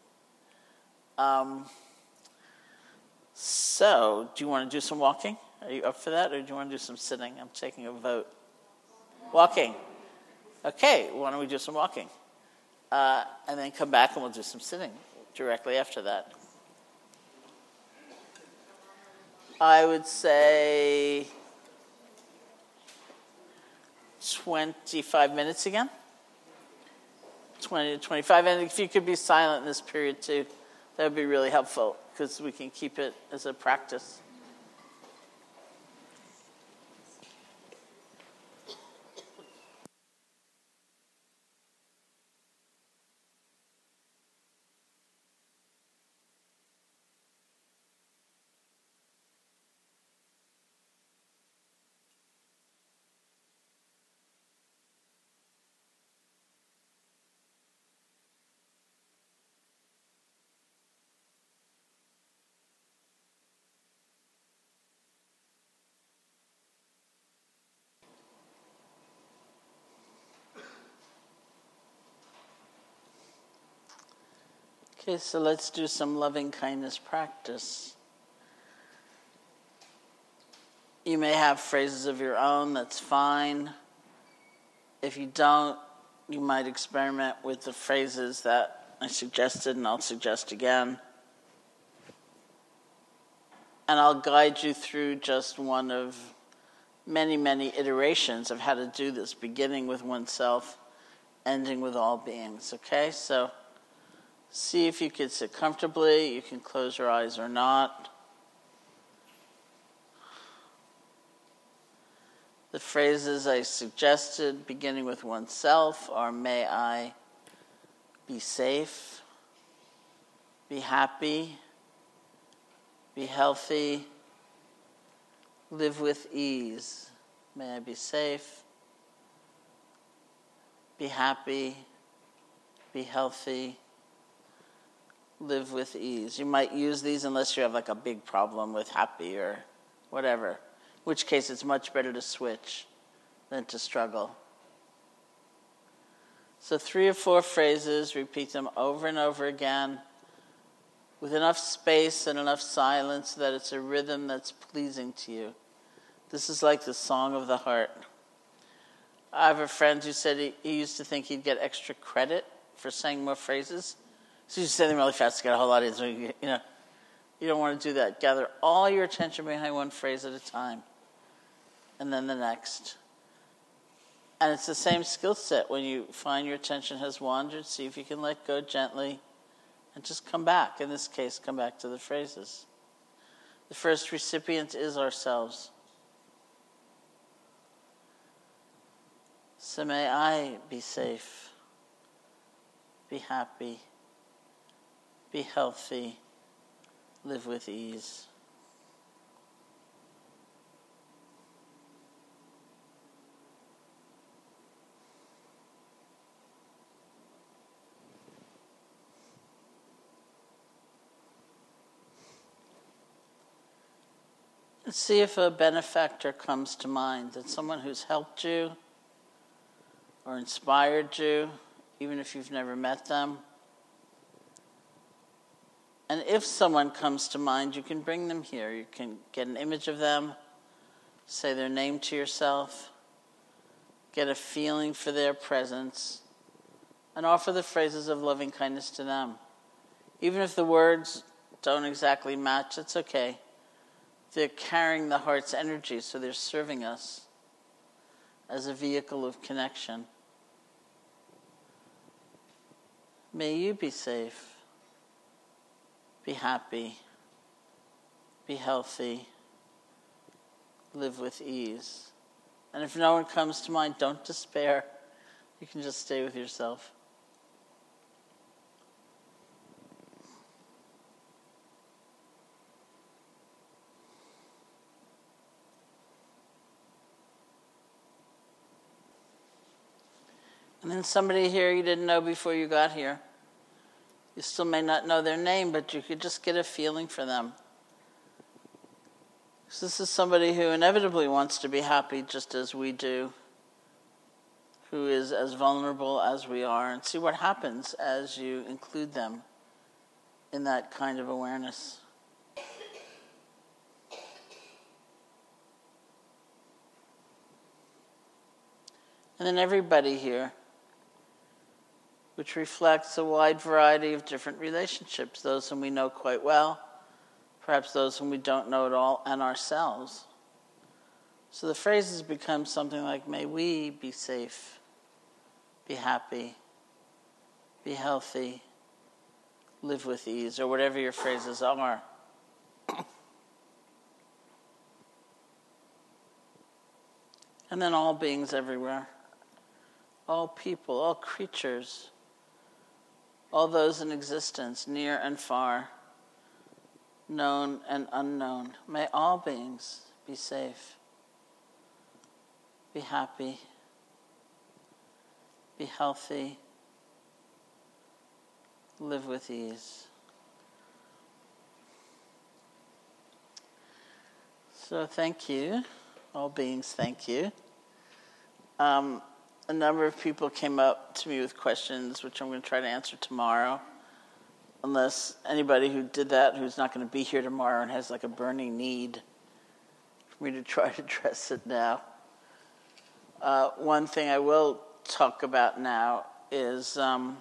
So, do you want to do some walking? Are you up for that, or do you want to do some sitting? I'm taking a vote. Walking. Okay, why don't we do some walking? And then come back and we'll do some sitting directly after that. I would say 25 minutes again. 20 to 25. And if you could be silent in this period too, that would be really helpful, because we can keep it as a practice. Okay, so let's do some loving kindness practice. You may have phrases of your own, that's fine. If you don't, you might experiment with the phrases that I suggested, and I'll suggest again. And I'll guide you through just one of many, many iterations of how to do this, beginning with oneself, ending with all beings, okay? So see if you can sit comfortably. You can close your eyes or not. The phrases I suggested, beginning with oneself, are may I be safe, be happy, be healthy, live with ease. May I be safe, be happy, be healthy, live with ease. You might use these unless you have like a big problem with happy or whatever. In which case, it's much better to switch than to struggle. So 3 or 4 phrases, repeat them over and over again with enough space and enough silence so that it's a rhythm that's pleasing to you. This is like the song of the heart. I have a friend who said he used to think he'd get extra credit for saying more phrases. So you say them really fast to get a whole lot of it. You don't want to do that. Gather all your attention behind one phrase at a time. And then the next. And it's the same skill set. When you find your attention has wandered, see if you can let go gently and just come back. In this case, come back to the phrases. The first recipient is ourselves. So may I be safe, be happy, be healthy, live with ease. See if a benefactor comes to mind, that someone who's helped you or inspired you, even if you've never met them. And if someone comes to mind, you can bring them here. You can get an image of them, say their name to yourself, get a feeling for their presence, and offer the phrases of loving kindness to them. Even if the words don't exactly match, it's okay. They're carrying the heart's energy, so they're serving us as a vehicle of connection. May you be safe, be happy, be healthy, live with ease. And if no one comes to mind, don't despair. You can just stay with yourself. And then somebody here you didn't know before you got here. You still may not know their name, but you could just get a feeling for them. So this is somebody who inevitably wants to be happy just as we do, who is as vulnerable as we are, and see what happens as you include them in that kind of awareness. And then everybody here, which reflects a wide variety of different relationships, those whom we know quite well, perhaps those whom we don't know at all, and ourselves. So the phrases become something like, may we be safe, be happy, be healthy, live with ease, or whatever your phrases are. And then all beings everywhere, all people, all creatures, all those in existence, near and far, known and unknown. May all beings be safe, be happy, be healthy, live with ease. So thank you, all beings, thank you. A number of people came up to me with questions, which I'm going to try to answer tomorrow. unless anybody who did that who's not going to be here tomorrow and has like a burning need for me to try to address it now. One thing I will talk about now is one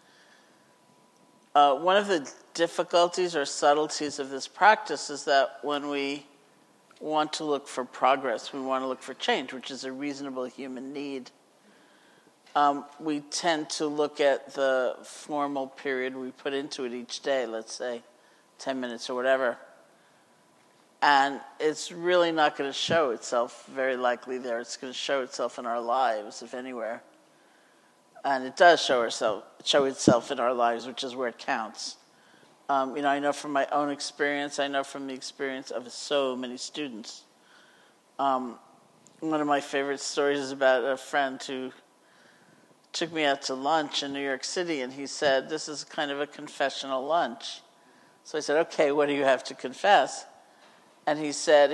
of the difficulties or subtleties of this practice is that when we want to look for progress, we want to look for change, which is a reasonable human need. We tend to look at the formal period we put into it each day, let's say 10 minutes or whatever, and it's really not going to show itself very likely there. It's going to show itself in our lives, if anywhere. And it does show itself in our lives, which is where it counts. I know from my own experience, I know from the experience of so many students. One of my favorite stories is about a friend who took me out to lunch in New York City, and he said, "This is kind of a confessional lunch." So I said, "Okay, what do you have to confess?" And he said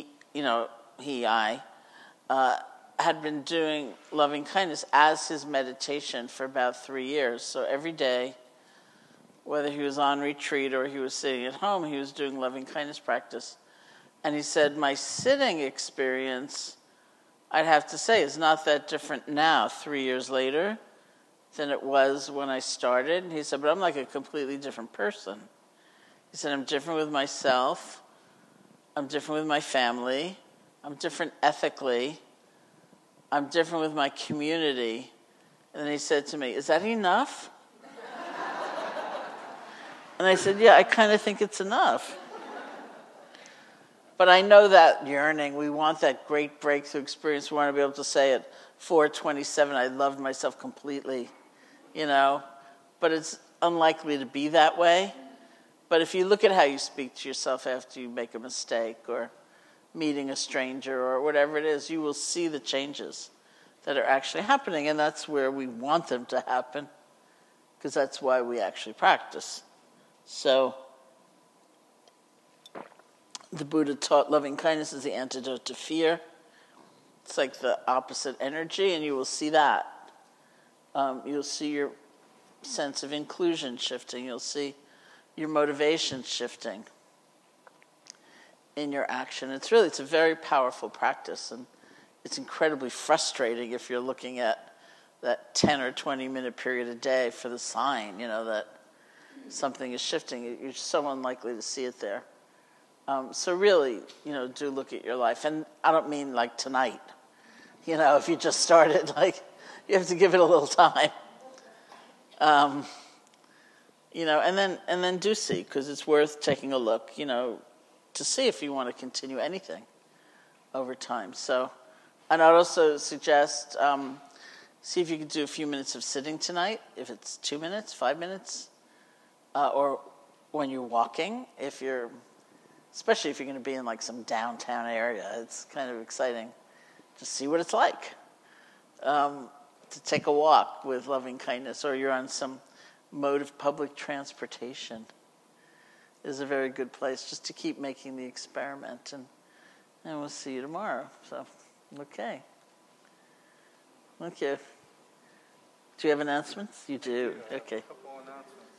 I had been doing loving kindness as his meditation for about 3 years. So every day, whether he was on retreat or he was sitting at home, he was doing loving kindness practice. And he said, my sitting experience, I'd have to say, is not that different now, 3 years later, than it was when I started. And he said, but I'm like a completely different person. He said, I'm different with myself. I'm different with my family. I'm different ethically. I'm different with my community. And then he said to me, is that enough? And I said, yeah, I kind of think it's enough. But I know that yearning. We want that great breakthrough experience. We want to be able to say at 4:27, I loved myself completely, But it's unlikely to be that way. But if you look at how you speak to yourself after you make a mistake or meeting a stranger or whatever it is, you will see the changes that are actually happening. And that's where we want them to happen, because that's why we actually practice. So the Buddha taught loving kindness is the antidote to fear. It's like the opposite energy, and you will see that. You'll see your sense of inclusion shifting. You'll see your motivation shifting in your action. It's a very powerful practice, and it's incredibly frustrating if you're looking at that 10 or 20 minute period a day for the sign, that something is shifting. You're so unlikely to see it there. So really, do look at your life. And I don't mean like tonight. If you just started, you have to give it a little time. And then do see, because it's worth taking a look, to see if you want to continue anything over time. So, and I'd also suggest, see if you can do a few minutes of sitting tonight, if it's 2 minutes, 5 minutes, or when you're walking, especially if you're going to be in some downtown area. It's kind of exciting to see what it's like to take a walk with loving kindness, or you're on some mode of public transportation. Is a very good place just to keep making the experiment, and we'll see you tomorrow. So, okay. Do you have announcements? You do. Okay. A couple announcements.